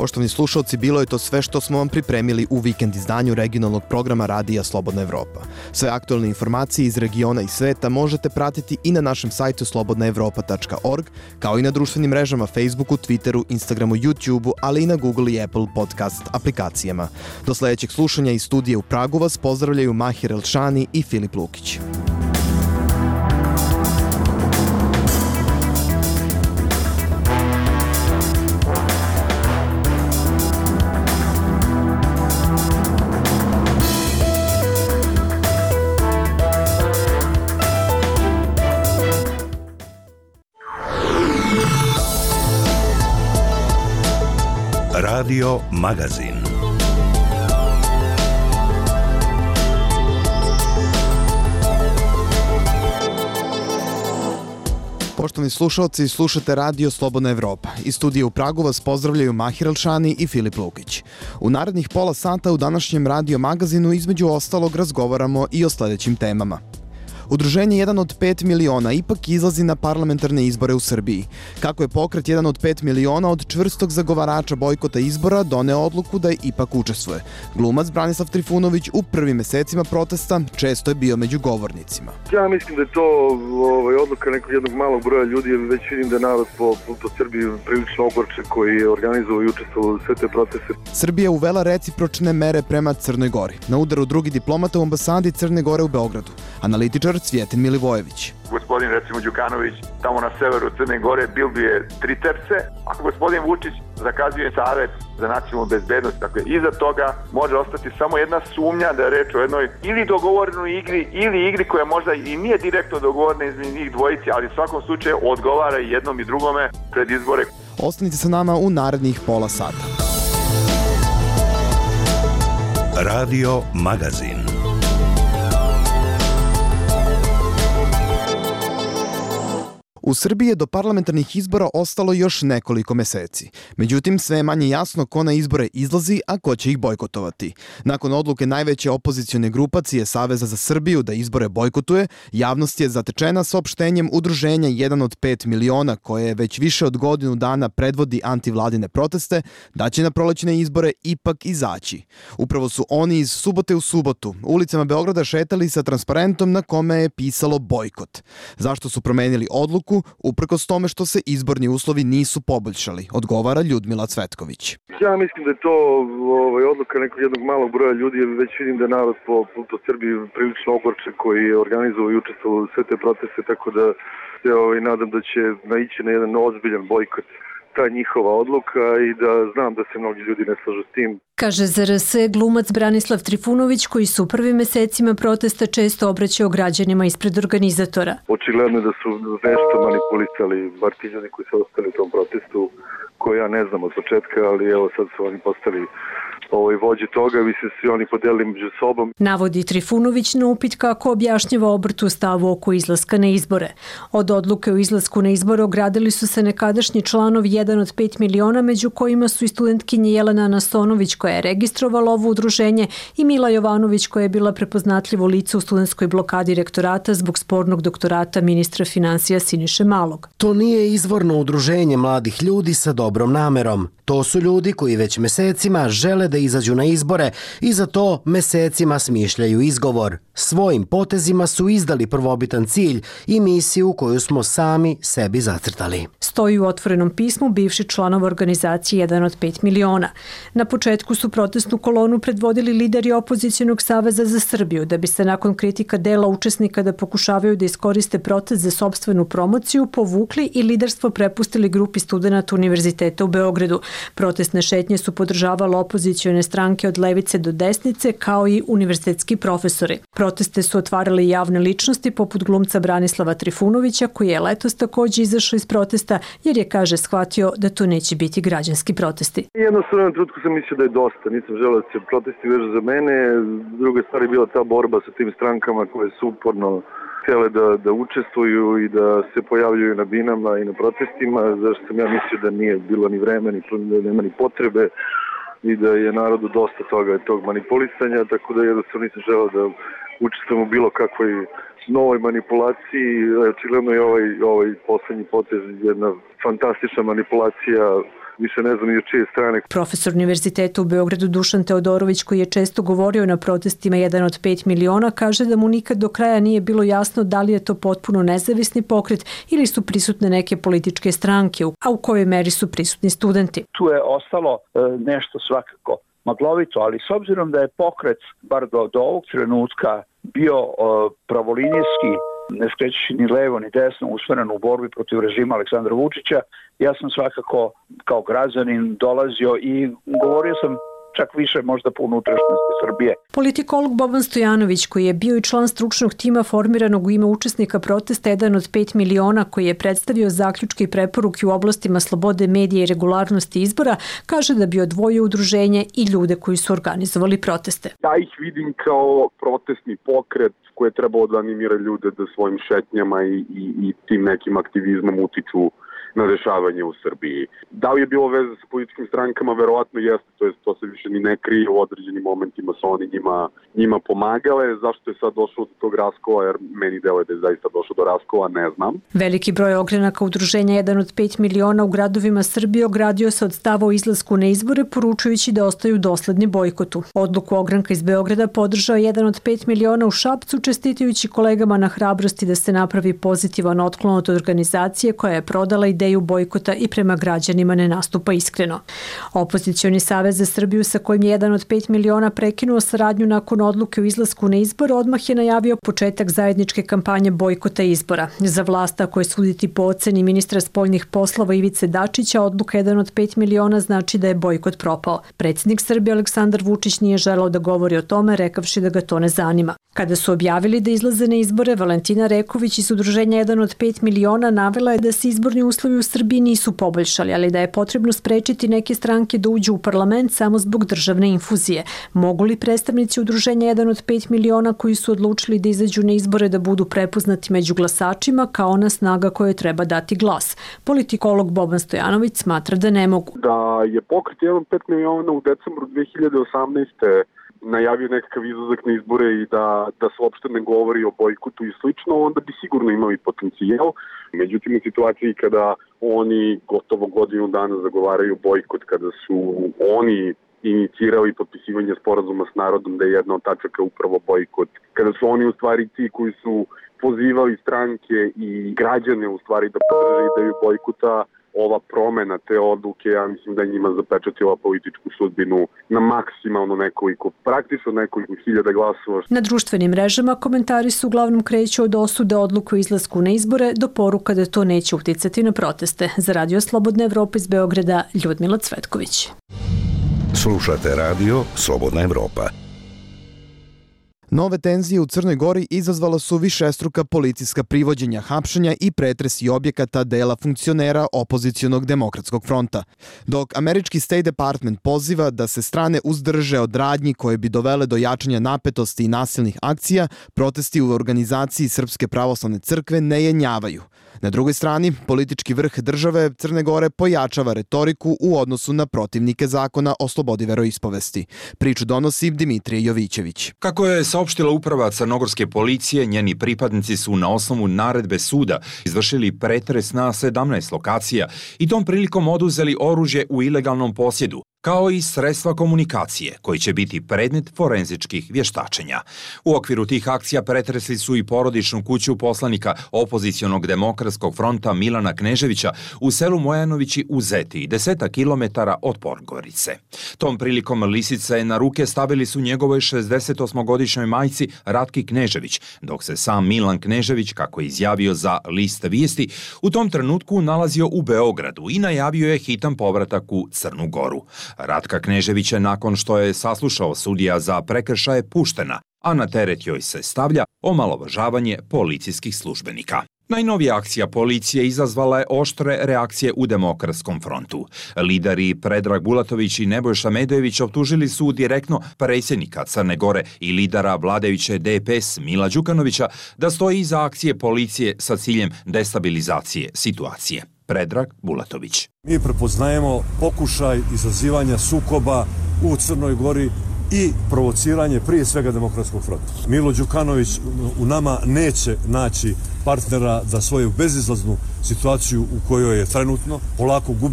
S1: Poštovani slušalci, bilo je to sve što smo vam pripremili u vikend izdanju regionalnog programa Radija Slobodna Evropa. Sve aktualne informacije iz regiona i sveta možete pratiti i na našem sajtu slobodna evropa tačka org, kao i na društvenim mrežama Facebooku, Twitteru, Instagramu, YouTubeu, ali i na Google i Apple podcast aplikacijama. Do sledećeg slušanja iz studija u Pragu vas pozdravljaju Mahir Elšani i Filip Lukić.
S7: Radio Magazin.
S1: Poštovani slušalci, slušate Radio Slobodna Evropa. Iz studija u Pragu vas pozdravljaju Mahir Elšani i Filip Lukić. U narednih pola sata u današnjem Radio Magazinu između ostalog razgovaramo i o sledećim temama. Udruženje jedan od pet miliona ipak izlazi na parlamentarne izbore u Srbiji. Kako je pokret jedan od pet miliona od čvrstog zagovarača bojkota izbora doneo odluku da ipak učestvuje. Glumac Branislav Trifunović u prvim mesecima protesta često je bio među govornicima.
S5: Ja mislim da je to ovaj, odluka nekog jednog malog broja ljudi, jer već vidim da je narod po, po Srbiji prilično ogorčen koji je organizovao i učestvovao u sve te proteste.
S1: Srbija uvela recipročne mere prema Crnoj Gori. Na udaru drugi diplomata u ambasadi Crne Gore u Beogradu. Analitičar Cvjetin Milivojević.
S15: Gospodin, recimo, Đukanović, tamo na severu Crne Gore bilduje tri terce, a gospodin Vučić zakazuje savet za nacionalnu bezbednost. Dakle, iza toga može ostati samo jedna sumnja da je reč o jednoj ili dogovorenoj igri, ili igri koja možda i nije direktno dogovorena između njih dvojici, ali u svakom slučaju odgovara i jednom i drugome pred izbore.
S1: Ostanite sa nama u narednih pola sata.
S7: Radio Magazin.
S1: U Srbiji je do parlamentarnih izbora ostalo još nekoliko meseci. Međutim, sve je manje jasno ko na izbore izlazi, a ko će ih bojkotovati. Nakon odluke najveće opozicione grupacije Saveza za Srbiju da izbore bojkotuje, javnost je zatečena saopštenjem udruženja jedan od pet miliona koje već više od godinu dana predvodi antivladine proteste, da će na prolećne izbore ipak izaći. Upravo su oni iz subote u subotu ulicama Beograda šetali sa transparentom na kome je pisalo bojkot. Zašto su promenili odluku? Uprkos tome što se izborni uslovi nisu poboljšali, odgovara Ljudmila Cvetković.
S5: Ja mislim da je to ovaj, odluka nekog jednog malog broja ljudi, jer već vidim da je narod po, po Srbiji prilično ogorčen koji je organizovao i učestvovao u sve te proteste, tako da se ovaj, nadam da će naići na jedan ozbiljan bojkot ta njihova odluka i da znam da se mnogi ljudi ne slažu s tim.
S16: Kaže za R S glumac Branislav Trifunović, koji su u prvim mesecima protesta često obraćao građanima ispred organizatora.
S5: Očigledno je da su nešto manipulisali, bar ti ljudi koji su ostali u tom protestu, koje ja ne znam od početka, ali evo sad su oni postali ovoj vođe toga, vi se svi oni podelili među sobom.
S16: Navodi Trifunović na upit kako objašnjava obrt u stavu oko izlaska na izbore. Od odluke o izlasku na izbore ogradili su se nekadašnji članovi jedan od pet miliona, među kojima su i studentkinje Jelena Anastonović koja je registrovala ovo udruženje i Mila Jovanović koja je bila prepoznatljivo lice u studentskoj blokadi rektorata zbog spornog doktorata ministra finansija Siniše Malog.
S17: To nije izvorno udruženje mladih ljudi sa dobrom namerom. To su ljudi koji već mesecima žele da izađu na izbore i za to mesecima smišljaju izgovor. Svojim potezima su izdali prvobitan cilj i misiju koju smo sami sebi zacrtali.
S16: Stoji u otvorenom pismu bivši članov organizacije jedan od pet miliona. Na početku su protestnu kolonu predvodili lideri opozicijonog Saveza za Srbiju, da bi se nakon kritika dela učesnika da pokušavaju da iskoriste protest za sopstvenu promociju povukli i liderstvo prepustili grupi studenata Univerziteta u Beogradu. Protestne šetnje su podržavale opozicijone stranke od levice do desnice, kao i univerzitetski profesori. Proteste su otvarale javne ličnosti poput glumca Branislava Trifunovića, koji je letos takođe izašao iz protesta jer je, kaže, shvatio da to neće biti građanski protesti.
S5: Jednostavno na trutku sam mislio da je dosta, nisam želeo da se protesti vežu za mene. Druga stvar je bila ta borba sa tim strankama koje su uporno htjele da, da učestvuju i da se pojavljuju na binama i na protestima, zašto sam ja mislio da nije bilo ni vreme, ni, da nema ni potrebe i da je narodu dosta toga tog manipulisanja, tako da jednostavno nisam želeo da učestvujem u bilo kakvoj novoj manipulaciji. Očigledno je ovaj, ovaj poslednji potez jedna fantastična manipulacija više ne znam ni od čije strane.
S16: Profesor Univerziteta u Beogradu Dušan Teodorović, koji je često govorio na protestima jedan od pet miliona, kaže da mu nikad do kraja nije bilo jasno da li je to potpuno nezavisni pokret ili su prisutne neke političke stranke, a u kojoj meri su prisutni studenti.
S6: Tu je ostalo e, nešto svakako maglovito, ali s obzirom da je pokret, bar do, do ovog trenutka, bio e, pravolinijski, ne skrećući ni levo ni desno, usmeren u borbi protiv režima Aleksandra Vučića, ja sam svakako kao građanin dolazio i govorio sam čak više možda po unutrašnjosti Srbije.
S16: Politikolog Boban Stojanović, koji je bio i član stručnog tima formiranog u ime učesnika protesta jedan od pet miliona, koji je predstavio zaključke i preporuke u oblastima slobode medija i regularnosti izbora, kaže da bi odvojio udruženje i ljude koji su organizovali proteste.
S11: Ja ih vidim kao protestni pokret koje je trebalo da animira ljude da svojim šetnjama i, i, i tim nekim aktivizmom utiču na dešavanje u Srbiji. Da li je bilo veze sa političkim strankama? Verovatno jeste, to jest to se više ni ne krije, u određenim momentima su oni njima, njima pomagale. Zašto je sad došlo do tog raskola, jer meni deluje da je zaista došlo do raskola, ne znam.
S16: Veliki broj ogranaka udruženja jedan od pet miliona u gradovima Srbije ogradio se od stava o izlasku na izbore, poručujući da ostaju dosledni bojkotu. Odluku ogranka iz Beograda podržao jedan od pet miliona u Šapcu, čestitajući kolegama na hrabrosti da se napravi pozitivan otklon od organizacije koja je prodala i ideju bojkota i prema građanima ne nastupa iskreno. Opozicioni savez za Srbiju, sa kojim je jedan od pet miliona prekinuo saradnju nakon odluke o izlasku na izbor, odmah je najavio početak zajedničke kampanje bojkota izbora. Za vlast, ako je suditi po oceni ministra spoljnih poslova Ivice Dačića, odluka jedan od pet miliona znači da je bojkot propao. Predsjednik Srbije Aleksandar Vučić nije želeo da govori o tome, rekavši da ga to ne zanima. Kada su objavili da izlaze na izbore, Valentina Reković iz udruženja jedan od pet miliona navela je da se izborni uslovi u Srbiji nisu poboljšali, ali da je potrebno sprečiti neke stranke da uđu u parlament samo zbog državne infuzije. Mogu li predstavnici udruženja jedan od pet miliona koji su odlučili da izađu na izbore da budu prepoznati među glasačima kao ona snaga kojoj treba dati glas? Politikolog Boban Stojanović smatra da ne mogu.
S11: Da je pokret jedan od pet miliona u decembru dve hiljade osamnaeste. najavio nekakav izlazak na izbore i da, da se uopšte ne govori o bojkotu i slično, onda bi sigurno imali potencijal. Međutim, u situaciji kada oni gotovo godinu dana zagovaraju bojkot, kada su oni inicirali potpisivanje sporazuma s narodom da je jedna od tačaka upravo bojkot, kada su oni u stvari ti koji su pozivali stranke i građane u stvari da podrže ideju bojkota, ova promena te odluke, ja mislim da je njima zapečatila političku sudbinu na maksimalno nekoliko, praktično nekoliko hiljada glasova.
S16: Na društvenim mrežama komentari su uglavnom kreću od osude odluku o izlasku na izbore do poruka da to neće uticati na proteste. Za Radio Slobodna Evropa iz Beograda, Ljudmila Cvetković.
S7: Slušate radio Slobodna Evropa.
S1: Nove tenzije u Crnoj Gori izazvala su višestruka policijska privođenja, hapšenja i pretresi objekata dela funkcionera opozicionog demokratskog fronta. Dok američki State Department poziva da se strane uzdrže od radnji koje bi dovele do jačanja napetosti i nasilnih akcija, protesti u organizaciji Srpske pravoslavne crkve ne jenjavaju. Na drugoj strani, politički vrh države Crne Gore pojačava retoriku u odnosu na protivnike zakona o slobodi veroispovesti. Priču donosi Dimitrije Jovićević.
S14: Kako je saopštila uprava crnogorske policije, njeni pripadnici su na osnovu naredbe suda izvršili pretres na sedamnaest lokacija i tom prilikom oduzeli oružje u ilegalnom posjedu, kao i sredstva komunikacije, koji će biti predmet forenzičkih vještačenja. U okviru tih akcija pretresli su i porodičnu kuću poslanika opozicionog demokratskog fronta Milana Kneževića u selu Mojanovići u Zeti, deseta kilometara od Podgorice. Tom prilikom lisice na ruke stavili su njegovoj šezdesetosmogodišnjoj majci Ratki Knežević, dok se sam Milan Knežević, kako je izjavio za List vijesti, u tom trenutku nalazio u Beogradu i najavio je hitan povratak u Crnu Goru. Ratka Knežević je nakon što je saslušao sudija za prekršaje puštena, a na teret joj se stavlja omalovažavanje policijskih službenika. Najnovija akcija policije izazvala je oštre reakcije u Demokratskom frontu. Lideri Predrag Bulatović i Nebojša Medojević optužili su direktno predsjednika Crne Gore i lidera vladajuće D P S Mila Đukanovića da stoji iza akcije policije sa ciljem destabilizacije situacije. Predrag Bulatović.
S19: Mi prepoznajemo pokušaj izazivanja sukoba u Crnoj Gori i provociranje prije svega Demokratskog fronta. Milo Đukanović u nama neće naći partnera za svoju bezizlaznu situaciju u kojoj je trenutno. Polako gubi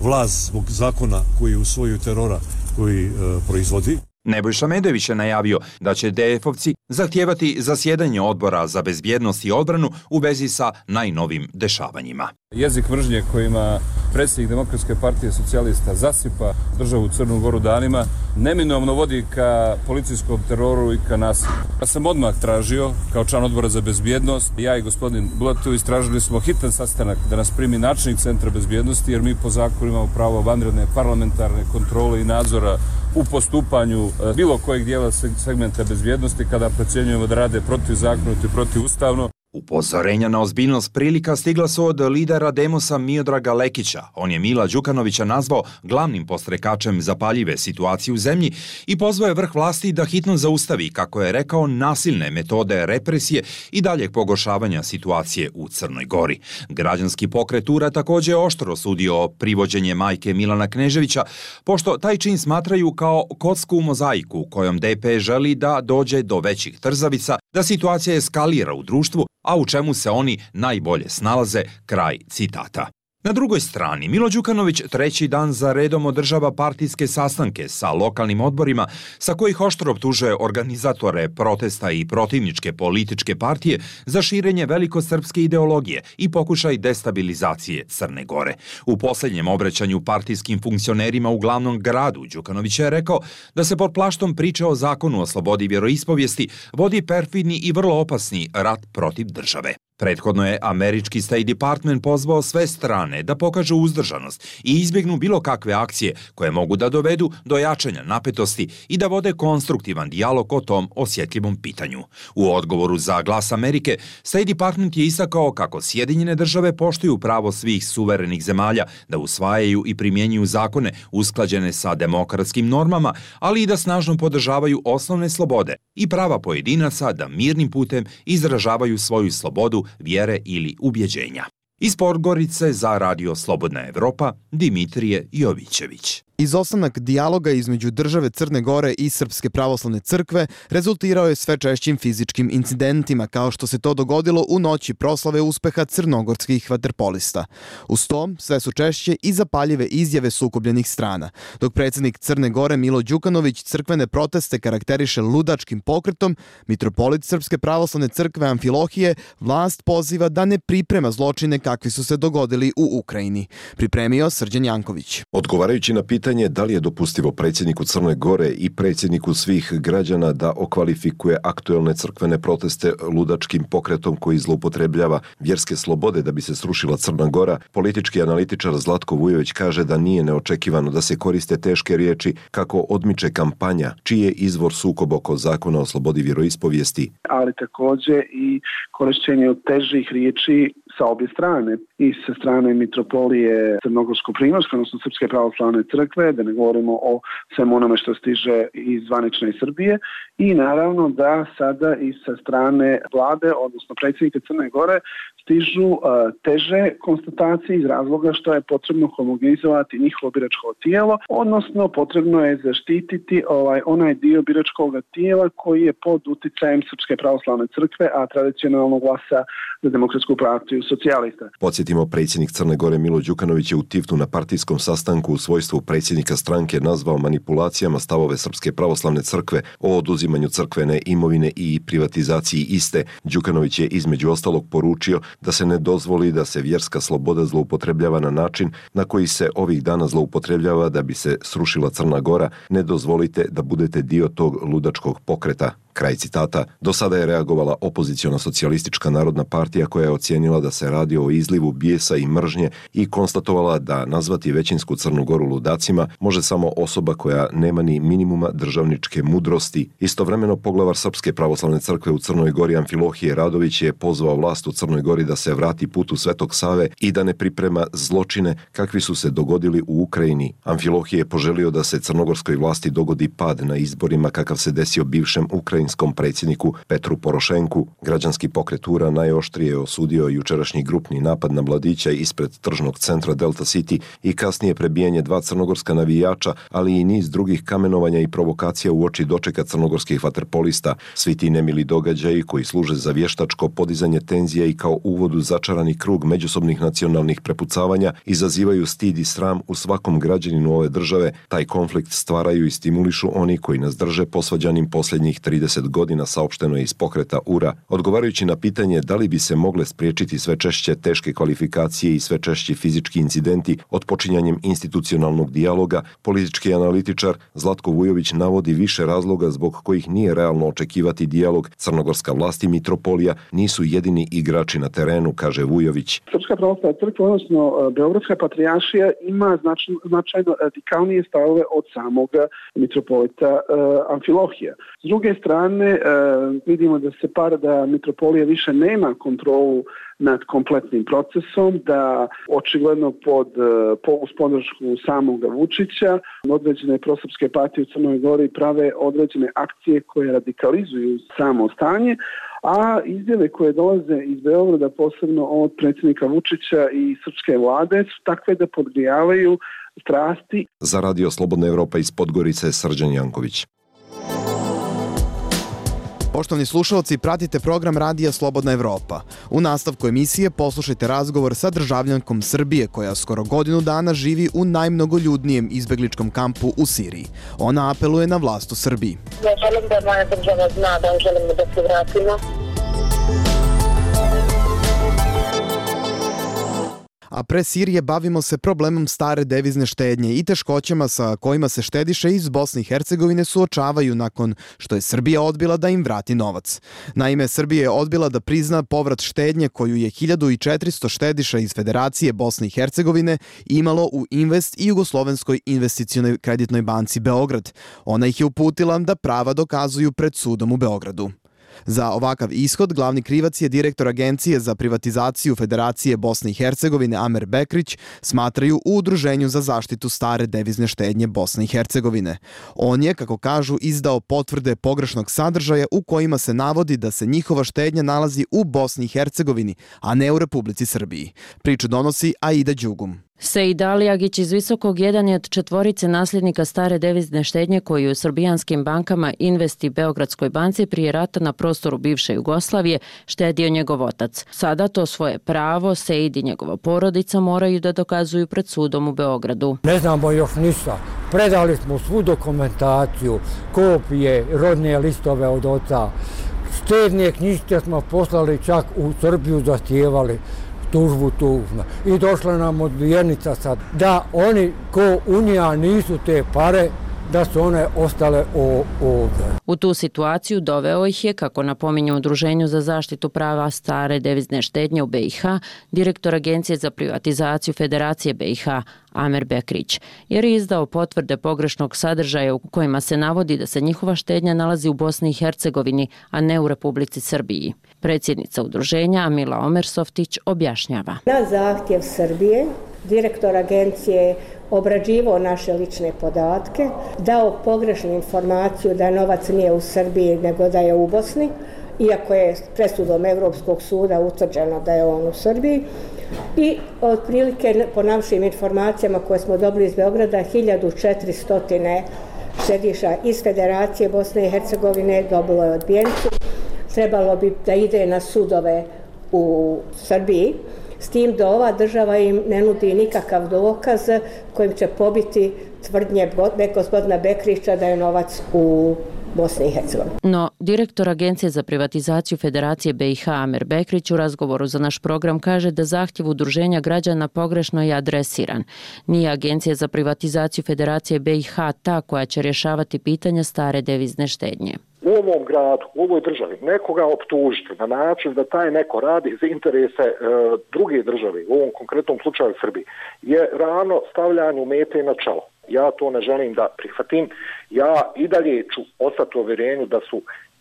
S19: vlast zbog zakona koji usvoju terora koji e, proizvodi.
S14: Nebojša Medović je najavio da će D F-ovci zahtijevati zasjedanje odbora za bezbjednost i odbranu u vezi sa najnovim dešavanjima.
S18: Jezik mržnje kojima predsjednik Demokratske partije socijalista zasipa državu Crnu Goru danima neminovno vodi ka policijskom teroru i ka nasilju. Ja sam odmah tražio, kao član odbora za bezbjednost, ja i gospodin Bulatović tražili smo hitan sastanak da nas primi načelnik Centra bezbjednosti, jer mi po zakonu imamo pravo vanredne parlamentarne kontrole i nadzora u postupanju bilo kojeg dijela segmenta bezbjednosti kada procjenjujemo da rade protivzakonito i protivustavno.
S14: Upozorenja na ozbiljnost prilika stigla su od lidera Demosa Miodraga Lekića. On je Mila Đukanovića nazvao glavnim postrekačem zapaljive situacije u zemlji i pozvao je vrh vlasti da hitno zaustavi, kako je rekao, nasilne metode represije i daljeg pogoršavanja situacije u Crnoj Gori. Građanski pokret Ura također je oštro osudio privođenje majke Milana Kneževića, pošto taj čin smatraju kao kocku u mozaiku kojom D P želi da dođe do većih trzavica, da situacija eskalira u društvu, a u čemu se oni najbolje snalaze, kraj citata. Na drugoj strani, Milo Đukanović treći dan za redom održava partijske sastanke sa lokalnim odborima sa kojih oštro optužuje organizatore protesta i protivničke političke partije za širenje velikosrpske ideologije i pokušaj destabilizacije Crne Gore. U posljednjem obraćanju partijskim funkcionerima u glavnom gradu Đukanović je rekao da se pod plaštom priče o zakonu o slobodi vjeroispovijesti vodi perfidni i vrlo opasni rat protiv države. Prethodno je američki State Department pozvao sve strane da pokažu uzdržanost i izbjegnu bilo kakve akcije koje mogu da dovedu do jačanja napetosti i da vode konstruktivan dijalog o tom osjetljivom pitanju. U odgovoru za Glas Amerike, State Department je istakao kako Sjedinjene države poštuju pravo svih suverenih zemalja da usvajaju i primjenjuju zakone usklađene sa demokratskim normama, ali i da snažno podržavaju osnovne slobode i prava pojedinaca da mirnim putem izražavaju svoju slobodu, vjere ili ubjeđenja. Iz Podgorice za Radio Slobodna Evropa, Dimitrije Jovićević.
S1: Izostanak dijaloga između države Crne Gore i Srpske pravoslavne crkve rezultirao je sve češćim fizičkim incidentima, kao što se to dogodilo u noći proslave uspeha crnogorskih vaterpolista. Uz to, sve su češće i zapaljive izjave sukobljenih strana. Dok predsjednik Crne Gore Milo Đukanović crkvene proteste karakteriše ludačkim pokretom, mitropolit Srpske pravoslavne crkve Amfilohije vlast poziva da ne priprema zločine kakvi su se dogodili u Ukrajini. Pripremio Srđan Janković.
S21: Odgovarajući na pitanje da li je dopustivo predsjedniku Crne Gore i predsjedniku svih građana da okvalifikuje aktuelne crkvene proteste ludačkim pokretom koji zloupotrebljava vjerske slobode da bi se srušila Crna Gora, politički analitičar Zlatko Vujović kaže da nije neočekivano da se koriste teške riječi kako odmiče kampanja, čiji je izvor sukob oko zakona o slobodi vjeroispovijesti.
S22: Ali također i korišćenje od težih riječi sa obje strane, i sa strane mitropolije Crnogorsko-Primorske, odnosno Srpske pravoslavne crkve, da ne govorimo o svemu onome što stiže iz zvanične Srbije, i naravno da sada i sa strane vlade, odnosno predsjednika Crne Gore, stižu uh, teže konstatacije iz razloga što je potrebno homogenizovati njihovo biračko tijelo, odnosno potrebno je zaštititi ovaj onaj dio biračkog tijela koji je pod uticajem Srpske pravoslavne crkve, a tradicionalno glasa za Demokratsku partiju socijalista.
S21: Podsjetimo, predsjednik Crne Gore Milo Đukanović je u Tivnu na partijskom sastanku u svojstvu predsjednika stranke nazvao manipulacijama stavove Srpske pravoslavne crkve o oduzimanju crkvene imovine i privatizaciji iste. Đukanović je između ostalog poručio da se ne dozvoli da se vjerska sloboda zloupotrebljava na način na koji se ovih dana zloupotrebljava da bi se srušila Crna Gora. Ne dozvolite da budete dio tog ludačkog pokreta. Kraj citata. Do sada je reagovala opoziciona socijalistička narodna partija koja je ocijenila da se radi o izlivu bijesa i mržnje i konstatovala da nazvati većinsku Crnu Goru ludacima može samo osoba koja nema ni minimuma državničke mudrosti. Istovremeno poglavar Srpske pravoslavne crkve u Crnoj Gori Amfilohije Radović je pozvao vlast u Crnoj Gori da se vrati putu Svetog Save i da ne priprema zločine kakvi su se dogodili u Ukrajini. Amfilohije je poželio da se crnogorskoj vlasti dogodi pad na izborima kakav se desio bivšem Ukrajinskom ukrajinskom predsjedniku Petru Porošenku. Građanski pokret U R A najoštrije je osudio jučerašnji grupni napad na mladića ispred tržnog centra Delta City i kasnije prebijanje dva crnogorska navijača, ali i niz drugih kamenovanja i provokacija uoči dočeka crnogorskih vaterpolista. Svi ti nemili događaji koji služe za vještačko podizanje tenzija i kao uvod u začarani krug međusobnih nacionalnih prepucavanja izazivaju stid i sram u svakom građaninu ove države. Taj konflikt stvaraju i stimulišu oni koji nas drže posvađanim posljednjih trideset godina, saopšteno je iz pokreta U R A. Odgovarajući na pitanje da li bi se mogle spriječiti sve češće teške kvalifikacije i sve češći fizički incidenti odpočinjanjem institucionalnog dijaloga, politički analitičar Zlatko Vujović navodi više razloga zbog kojih nije realno očekivati dijalog. Crnogorska vlast i mitropolija nisu jedini igrači na terenu, kaže Vujović.
S22: Srpska pravoslavna crkva, odnosno Beogradska patrijaršija, ima značajno, značajno radikalnije stavove od samog mitropolita uh, Amfilohija. S druge strane, uh, vidimo da se par da mitropolija više nema kontrolu nad kompletnim procesom, da očigledno pod, po, uz podršku samog Vučića određene prosrpske partije u Crnoj Gori prave određene akcije koje radikalizuju samo stanje, a izjave koje dolaze iz Beograda, posebno od predsjednika Vučića i srpske vlade, su takve da podgrijavaju strasti.
S21: Za Radio Slobodna Evropa iz Podgorice, Srđan Janković.
S1: Poštovani slušalci, pratite program Radija Slobodna Evropa. U nastavku emisije poslušajte razgovor sa državljankom Srbije koja skoro godinu dana živi u najmnogoljudnijem izbegličkom kampu u Siriji. Ona apeluje na vlast u Srbiji.
S4: Ja želim da moja država zna da želimo da se vratimo.
S1: A pre Sirije bavimo se problemom stare devizne štednje i teškoćama sa kojima se štediše iz Bosne i Hercegovine suočavaju nakon što je Srbija odbila da im vrati novac. Naime, Srbija je odbila da prizna povrat štednje koju je hiljadu četiristo štediša iz Federacije Bosne i Hercegovine imalo u Invest i Jugoslovenskoj investicionoj kreditnoj banci Beograd. Ona ih je uputila da prava dokazuju pred sudom u Beogradu. Za ovakav ishod glavni krivac je direktor Agencije za privatizaciju Federacije Bosne i Hercegovine Amer Bekrić, smatraju u Udruženju za zaštitu stare devizne štednje Bosne i Hercegovine. On je, kako kažu, izdao potvrde pogrešnog sadržaja u kojima se navodi da se njihova štednja nalazi u Bosni i Hercegovini, a ne u Republici Srbiji. Priču donosi Aida Đugum.
S8: Sejid Alijagić iz Visokog jedan je od četvorice nasljednika stare devizne štednje koju u srbijanskim bankama Invest i Beogradskoj banci prije rata na prostoru bivše Jugoslavije štedio njegov otac. Sada to svoje pravo Sejid i njegova porodica moraju da dokazuju pred sudom u Beogradu.
S23: Ne znamo još ništa. Predali smo svu dokumentaciju, kopije, rodne listove od oca. Štednje knjižice smo poslali, čak u Srbiju zahtijevali tužbu tužno. I došla nam odbijenica sad da oni ko Unija nisu te pare, da su one ostale ovdje.
S8: U tu situaciju doveo ih je, kako napominje Udruženju za zaštitu prava stare devizne štednje u B i H, direktor Agencije za privatizaciju Federacije B i H Amer Bekrić, jer je izdao potvrde pogrešnog sadržaja u kojima se navodi da se njihova štednja nalazi u Bosni i Hercegovini, a ne u Republici Srbiji. Predsjednica udruženja Amila Omersoftić objašnjava.
S24: Na zahtjev Srbije direktor agencije obrađivao naše lične podatke, dao pogrešnu informaciju da novac nije u Srbiji nego da je u Bosni, iako je presudom Evropskog suda utvrđeno da je on u Srbiji. I otprilike po našim informacijama koje smo dobili iz Beograda, hiljadu četiristo štediša iz Federacije Bosne i Hercegovine dobilo je odbijenicu. Trebalo bi da ide na sudove u Srbiji, s tim da ova država im ne nudi nikakav dokaz kojim će pobiti tvrdnje gospodina Bekrića da je novac u Bosni i Hercegovini.
S8: No, direktor Agencije za privatizaciju Federacije B i H Amer Bekrić u razgovoru za naš program kaže da zahtjev udruženja građana pogrešno je adresiran. Nije Agencija za privatizaciju Federacije B i H ta koja će rješavati pitanja stare devizne štednje.
S25: U ovom gradu, u ovoj državi, nekoga optužiti na način da taj neko radi za interese e, druge države, u ovom konkretnom slučaju Srbiji, je ravno stavljanju mete na čelo. Ja to ne želim da prihvatim. Ja i dalje ću ostati u uvjerenju da su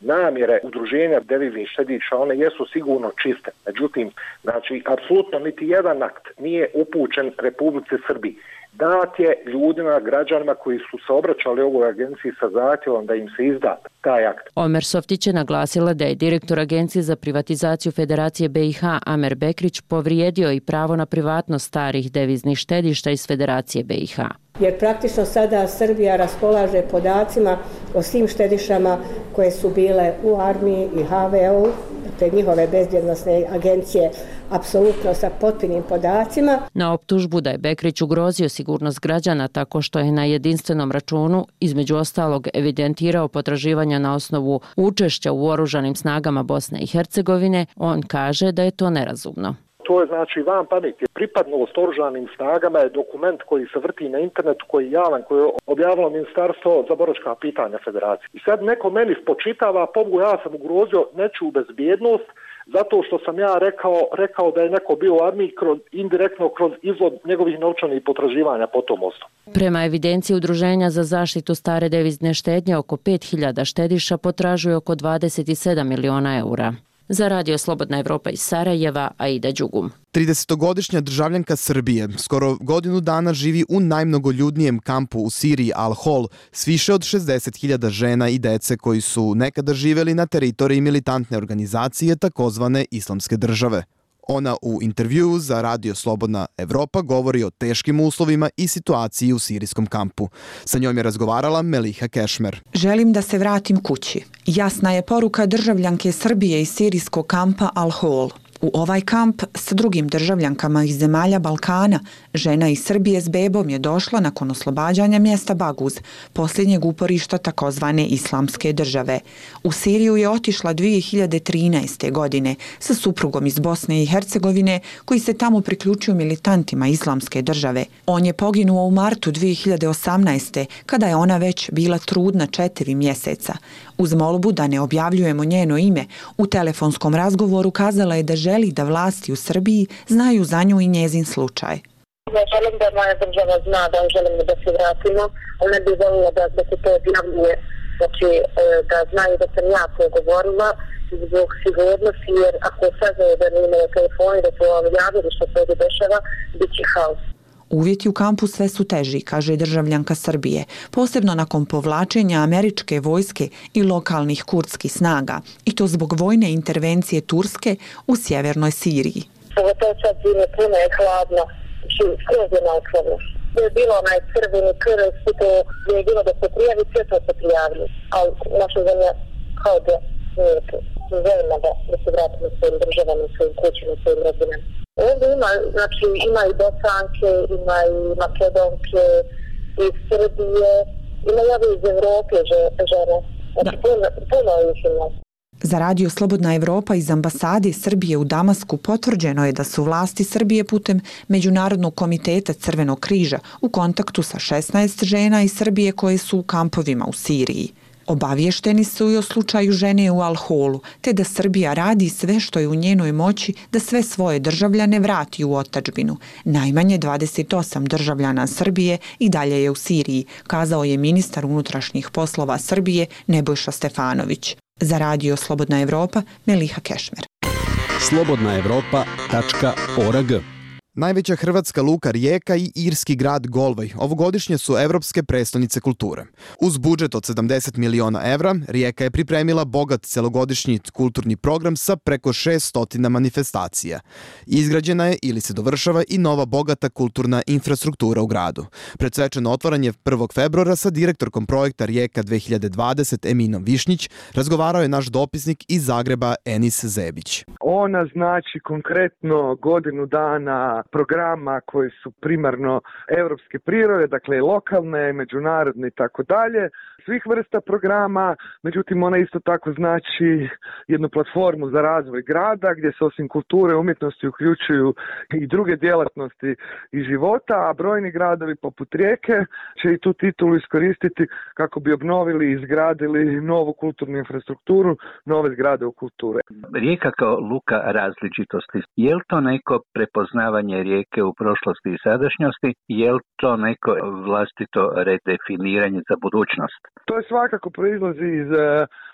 S25: namjere udruženja deviznih štediša, one jesu sigurno čiste. Međutim, znači, apsolutno niti jedan akt nije upućen Republici Srbiji. Dat je ljudima, građanima koji su se obraćali ovoj agenciji sa zahtjevom da im se izda taj akt.
S8: Omer Softić je naglasila da je direktor Agencije za privatizaciju Federacije B i H Amer Bekrić povrijedio i pravo na privatnost starih deviznih štedišta iz Federacije B i H.
S24: Jer praktično sada Srbija raspolaže podacima o svim štedišama koje su bile u armiji i H V U, te njihove bezbjednosne agencije, apsolutno sa potpunim podacima.
S8: Na optužbu da je Bekrić ugrozio sigurnost građana tako što je na jedinstvenom računu između ostalog evidentirao potraživanja na osnovu učešća u oružanim snagama Bosne i Hercegovine, on kaže da je to nerazumno.
S25: To je znači van pameti. Pripadnost oružanim snagama je dokument koji se vrti na internetu, koji je javan, koji je objavilo Ministarstvo za boračka pitanja Federacije. I sad neko meni spočitava, pobogu ja sam ugrozio nečiju bezbjednost, zato što sam ja rekao, rekao da je neko bio u armiji kroz, indirektno kroz izvod njegovih novčanih potraživanja po tom osnovu.
S8: Prema evidenciji Udruženja za zaštitu stare devizne štednje, oko pet hiljada štediša potražuje oko dvadeset sedam miliona eura. Za Radio Slobodna Evropa iz Sarajeva, Aida Đugum.
S1: tridesetogodišnja državljanka Srbije skoro godinu dana živi u najmnogoljudnijem kampu u Siriji Al-Hol s više od šezdeset hiljada žena i dece koji su nekada živeli na teritoriji militantne organizacije takozvane Islamske države. Ona u intervjuu za Radio Slobodna Evropa govori o teškim uslovima i situaciji u sirijskom kampu. Sa njom je razgovarala Meliha Kešmer.
S2: Želim da se vratim kući. Jasna je poruka državljanke Srbije iz sirijskog kampa Al-Hol. U ovaj kamp s drugim državljankama iz zemalja Balkana, žena iz Srbije s bebom je došla nakon oslobađanja mjesta Baguz, posljednjeg uporišta takozvane Islamske države. U Siriju je otišla dvije hiljade trinaeste. godine sa suprugom iz Bosne i Hercegovine koji se tamo priključio militantima Islamske države. On je poginuo u martu dvije hiljade osamnaeste. kada je ona već bila trudna četiri mjeseca. Uz molbu da ne objavljujemo njeno ime, u telefonskom razgovoru kazala je da želi da vlasti u Srbiji znaju za nju i njezin slučaj.
S4: Ja želim da moja država zna da želim da se vratimo, ali ne bi volila da, da se to objavljuje, znači da znaju da sam ja to govorila zbog sigurnosti, jer ako saznaju da ne imaju telefoni, da to objavili što se ovdje dešava, bit će haos.
S2: Uvjeti u kampu sve su teži, kaže državljanka Srbije, posebno nakon povlačenja američke vojske i lokalnih kurdskih snaga, i to zbog vojne intervencije Turske u sjevernoj Siriji.
S4: Pogotovo sad zime puno je hladno, skroz je naokladno. Je bilo onaj crveni krst, to je bilo da se prijavi, sve to se prijavili, ali naša zemlja kao da nije to. Želimo da, da se vratimo svojim državama, svojim kućima, svojim rodinama. Ovdje ima, znači, ima i Bosanke, ima i Makedonke, iz Srbije, ima i iz Evrope žene. Znači, puno, puno ih ima.
S2: Za Radio Slobodna Evropa iz ambasade Srbije u Damasku potvrđeno je da su vlasti Srbije putem Međunarodnog komiteta Crvenog križa u kontaktu sa šesnaest žena iz Srbije koje su u kampovima u Siriji. Obavješteni su i o slučaju žene u Al-Holu, te da Srbija radi sve što je u njenoj moći da sve svoje državljane vrati u otadžbinu. Najmanje dvadeset osam državljana Srbije i dalje je u Siriji, kazao je ministar unutrašnjih poslova Srbije Nebojša Stefanović. Za Radio Slobodna Evropa, Meliha Kešmer.
S3: slobodna evropa tačka org.
S1: Najveća hrvatska luka Rijeka i irski grad Golvaj ovogodišnje su evropske prestonice kulture. Uz budžet od sedamdeset miliona evra, Rijeka je pripremila bogat celogodišnji kulturni program sa preko šesnaest manifestacija. Izgrađena je ili se dovršava i nova bogata kulturna infrastruktura u gradu. Pred svečano otvaranje prvog februara sa direktorkom projekta Rijeka dve hiljade dvadeset Eminom Višnjić razgovarao je naš dopisnik iz Zagreba Enis Zebić.
S9: Ona znači konkretno godinu dana programa koji su primarno evropske prirode, dakle lokalne, međunarodne i tako dalje, svih vrsta programa, međutim ona isto tako znači jednu platformu za razvoj grada gdje se osim kulture i umjetnosti uključuju i druge djelatnosti i života, a brojni gradovi poput Rijeke će i tu titulu iskoristiti kako bi obnovili i izgradili novu kulturnu infrastrukturu, nove zgrade u kulture.
S12: Rijeka kao luka različitosti, je li to neko prepoznavanje Rijeke u prošlosti i sadašnjosti, je li to neko vlastito redefiniranje za budućnost?
S9: To je svakako proizlazi iz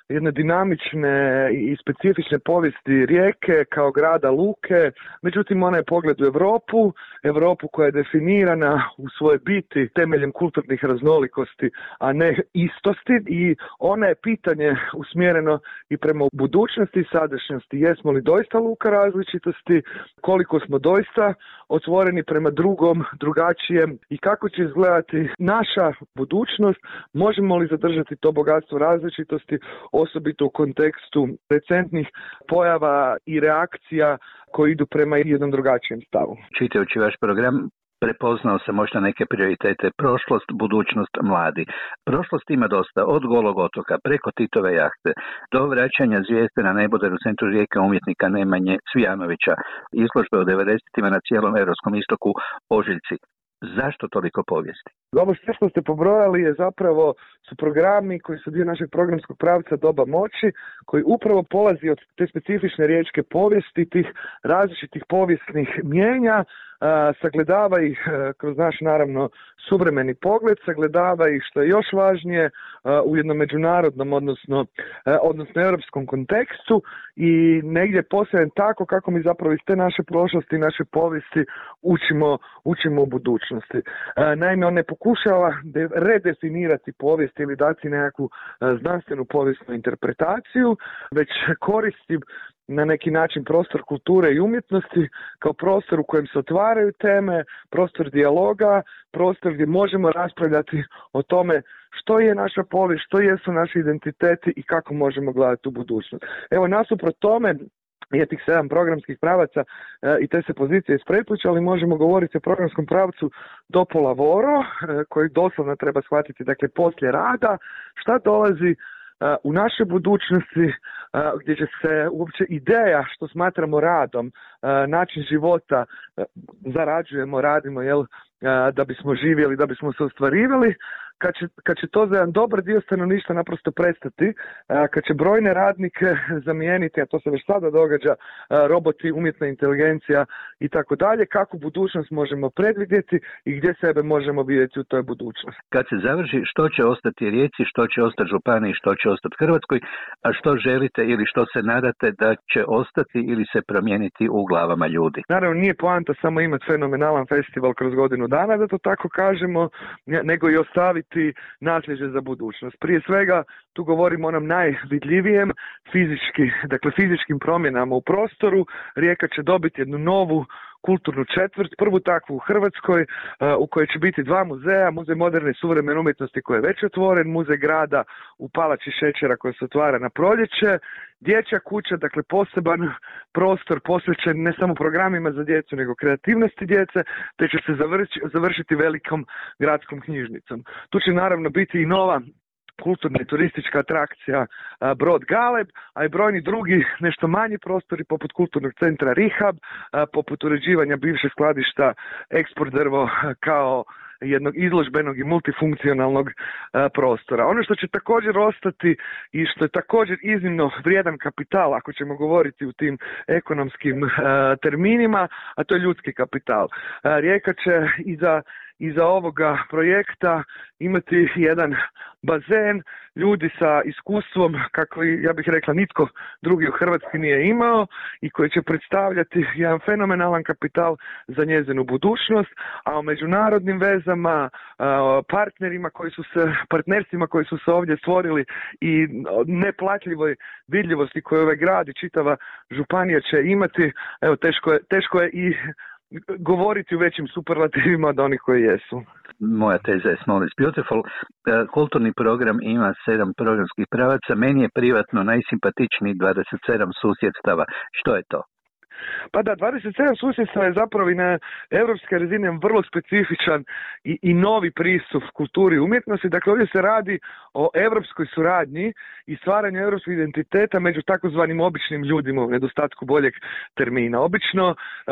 S9: jedne dinamične i specifične povijesti Rijeke kao grada luke, međutim ona je pogled u Europu, Europu koja je definirana u svojoj biti temeljem kulturnih raznolikosti, a ne istosti, i ona je pitanje usmjereno i prema budućnosti i sadašnjosti. Jesmo li doista luka različitosti, koliko smo doista otvoreni prema drugom, drugačijem i kako će izgledati naša budućnost, možemo li zadržati to bogatstvo različitosti, osobito u kontekstu recentnih pojava i reakcija koji idu prema jednom drugačijem stavu.
S12: Čitajući vaš program, prepoznao sam možda neke prioritete: prošlost, budućnost, mladi. Prošlost ima dosta, od Golog otoka preko Titove jahte do vraćanja zvijezde na neboder u centru Rijeke umjetnika Nemanje Cvijanovića, izložbe u devedesetima na cijelom europskom istoku Ožiljci. Zašto toliko povijesti?
S9: Ovo sve što ste pobrojali je zapravo su programi koji su dio našeg programskog pravca Doba moći, koji upravo polazi od te specifične riječke povijesti, tih različitih povijesnih mijenja, a, sagledava ih a, kroz naš naravno suvremeni pogled, sagledava ih što je još važnije a, u jednom međunarodnom, odnosno, a, odnosno europskom kontekstu i negdje posljedno tako kako mi zapravo iz te naše prošlosti i naše povijesti učimo, učimo u budućnosti. A, naime, on ne pokušava de, redefinirati povijest ili dati nekakvu a, znanstvenu povijesnu interpretaciju, već koristi na neki način prostor kulture i umjetnosti kao prostor u kojem se otvaraju teme, prostor dijaloga, prostor gdje možemo raspravljati o tome što je naša povijest, što jesu naši identiteti i kako možemo gledati u budućnost. Evo, nasuprot tome je tih sedam programskih pravaca e, i te se pozicije isprepličali, možemo govoriti o programskom pravcu Dopo lavoro, e, koji doslovno treba shvatiti, dakle, poslije rada, šta dolazi u našoj budućnosti, gdje će se uopće ideja što smatramo radom, način života, zarađujemo, radimo, jel, da bismo živjeli, da bismo se ostvarivali, kad će, kad će to za jedan dobar dio stanovništva naprosto prestati, kad će brojne radnike zamijeniti, a to se već sada događa, roboti, umjetna inteligencija i tako dalje, kako budućnost možemo predvidjeti i gdje sebe možemo vidjeti u toj budućnosti.
S12: Kad se završi, što će ostati Rijeci, što će ostati Županiji, što će ostati Hrvatskoj, a što želite ili što se nadate da će ostati ili se promijeniti u glavama ljudi?
S9: Naravno, nije poanta samo imati fenomenalan festival kroz godinu dana, da to tako kažemo, nego i ostaviti nasljeđe za budućnost. Prije svega tu govorimo o onom najvidljivijem fizički, dakle fizičkim promjenama u prostoru. Rijeka će dobiti jednu novu kulturnu četvrt, prvu takvu u Hrvatskoj, u kojoj će biti dva muzeja, muzej moderne i suvremene umjetnosti koji je već otvoren, muzej grada u Palači šećera koji se otvara na proljeće, dječja kuća, dakle poseban prostor posvećen ne samo programima za djecu, nego kreativnosti djece, te će se završi, završiti velikom gradskom knjižnicom. Tu će naravno biti i nova kulturna i turistička atrakcija a, Brod Galeb, a i brojni drugi nešto manji prostori poput kulturnog centra Rihab, a, poput uređivanja bivšeg skladišta Eksport drvo kao jednog izložbenog i multifunkcionalnog a, prostora. Ono što će također ostati i što je također iznimno vrijedan kapital, ako ćemo govoriti u tim ekonomskim a, terminima, a to je ljudski kapital. A, Rijeka će iza iza ovoga projekta imati jedan bazen ljudi sa iskustvom kako ja bih rekla nitko drugi u Hrvatskoj nije imao i koji će predstavljati jedan fenomenalan kapital za njezinu budućnost, a o međunarodnim vezama, partnerima koji su se, partnerstvima koji su se ovdje stvorili i neplatljivoj vidljivosti koju ovaj grad i čitava županija će imati, evo teško je, teško je i govoriti u većim superlativima od onih koji jesu.
S12: Moja teza je Small is Beautiful. Kulturni program ima sedam programskih pravaca. Meni je privatno najsimpatičniji dvadeset sedam susjedstava. Što je to?
S9: Pa da, dvadeset sedam susjedstva je zapravo i na europske razine vrlo specifičan i, i novi pristup kulturi i umjetnosti. Dakle, ovdje se radi o europskoj suradnji i stvaranju europskog identiteta među takozvanim običnim ljudima u nedostatku boljeg termina. Obično uh,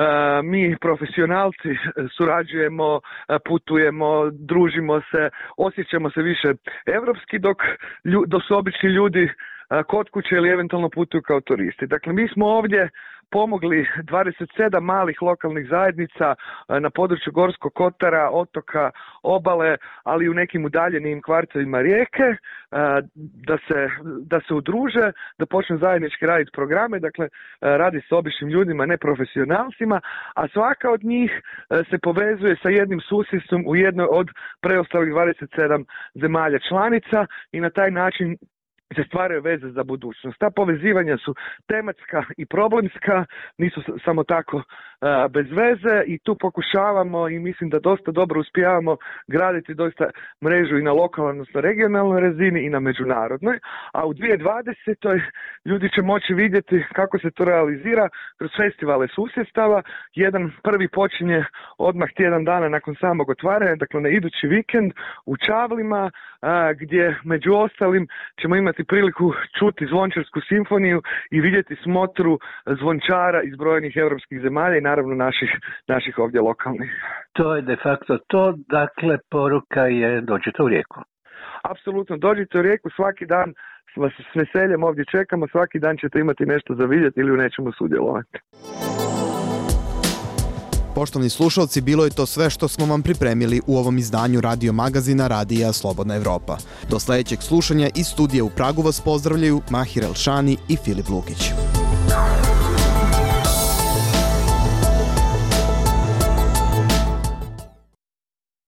S9: mi profesionalci surađujemo, putujemo, družimo se, osjećamo se više europski, dok, dok su obični ljudi kod kuće ili eventualno putuju kao turisti. Dakle, mi smo ovdje pomogli dvadeset sedam malih lokalnih zajednica na području Gorskog kotara, otoka, obale, ali i u nekim udaljenim kvartovima Rijeke, da se, da se udruže, da počnu zajednički raditi programe, dakle radi se o običnim ljudima, ne profesionalcima, a svaka od njih se povezuje sa jednim susjedstvom u jednoj od preostalih dvadeset sedam zemalja članica i na taj način se stvaraju veze za budućnost. Ta povezivanja su tematska i problemska, nisu samo tako uh, bez veze i tu pokušavamo i mislim da dosta dobro uspijevamo graditi dosta mrežu i na lokalnoj, odnosno regionalnoj razini i na međunarodnoj, a u dvije tisuće dvadesetoj ljudi će moći vidjeti kako se to realizira kroz festivale susjedstava. Jedan prvi počinje odmah tjedan dana nakon samog otvaranja, dakle na idući vikend u Čavlima, uh, gdje među ostalim ćemo imati priliku čuti zvončarsku simfoniju i vidjeti smotru zvončara iz brojnih europskih zemalja i naravno naših, naših ovdje lokalnih.
S12: To je de facto to, dakle poruka je dođite u Rijeku.
S9: Apsolutno, dođite u Rijeku, svaki dan vas s veseljem ovdje čekamo, svaki dan ćete imati nešto za vidjeti ili u nečemu sudjelovati.
S1: Poštovni slušalci, bilo je to sve što smo vam pripremili u ovom izdanju radio magazina Radija Slobodna Evropa. Do sljedećeg slušanja iz studija u Pragu vas pozdravljaju Mahir Elšani i Filip Lukić.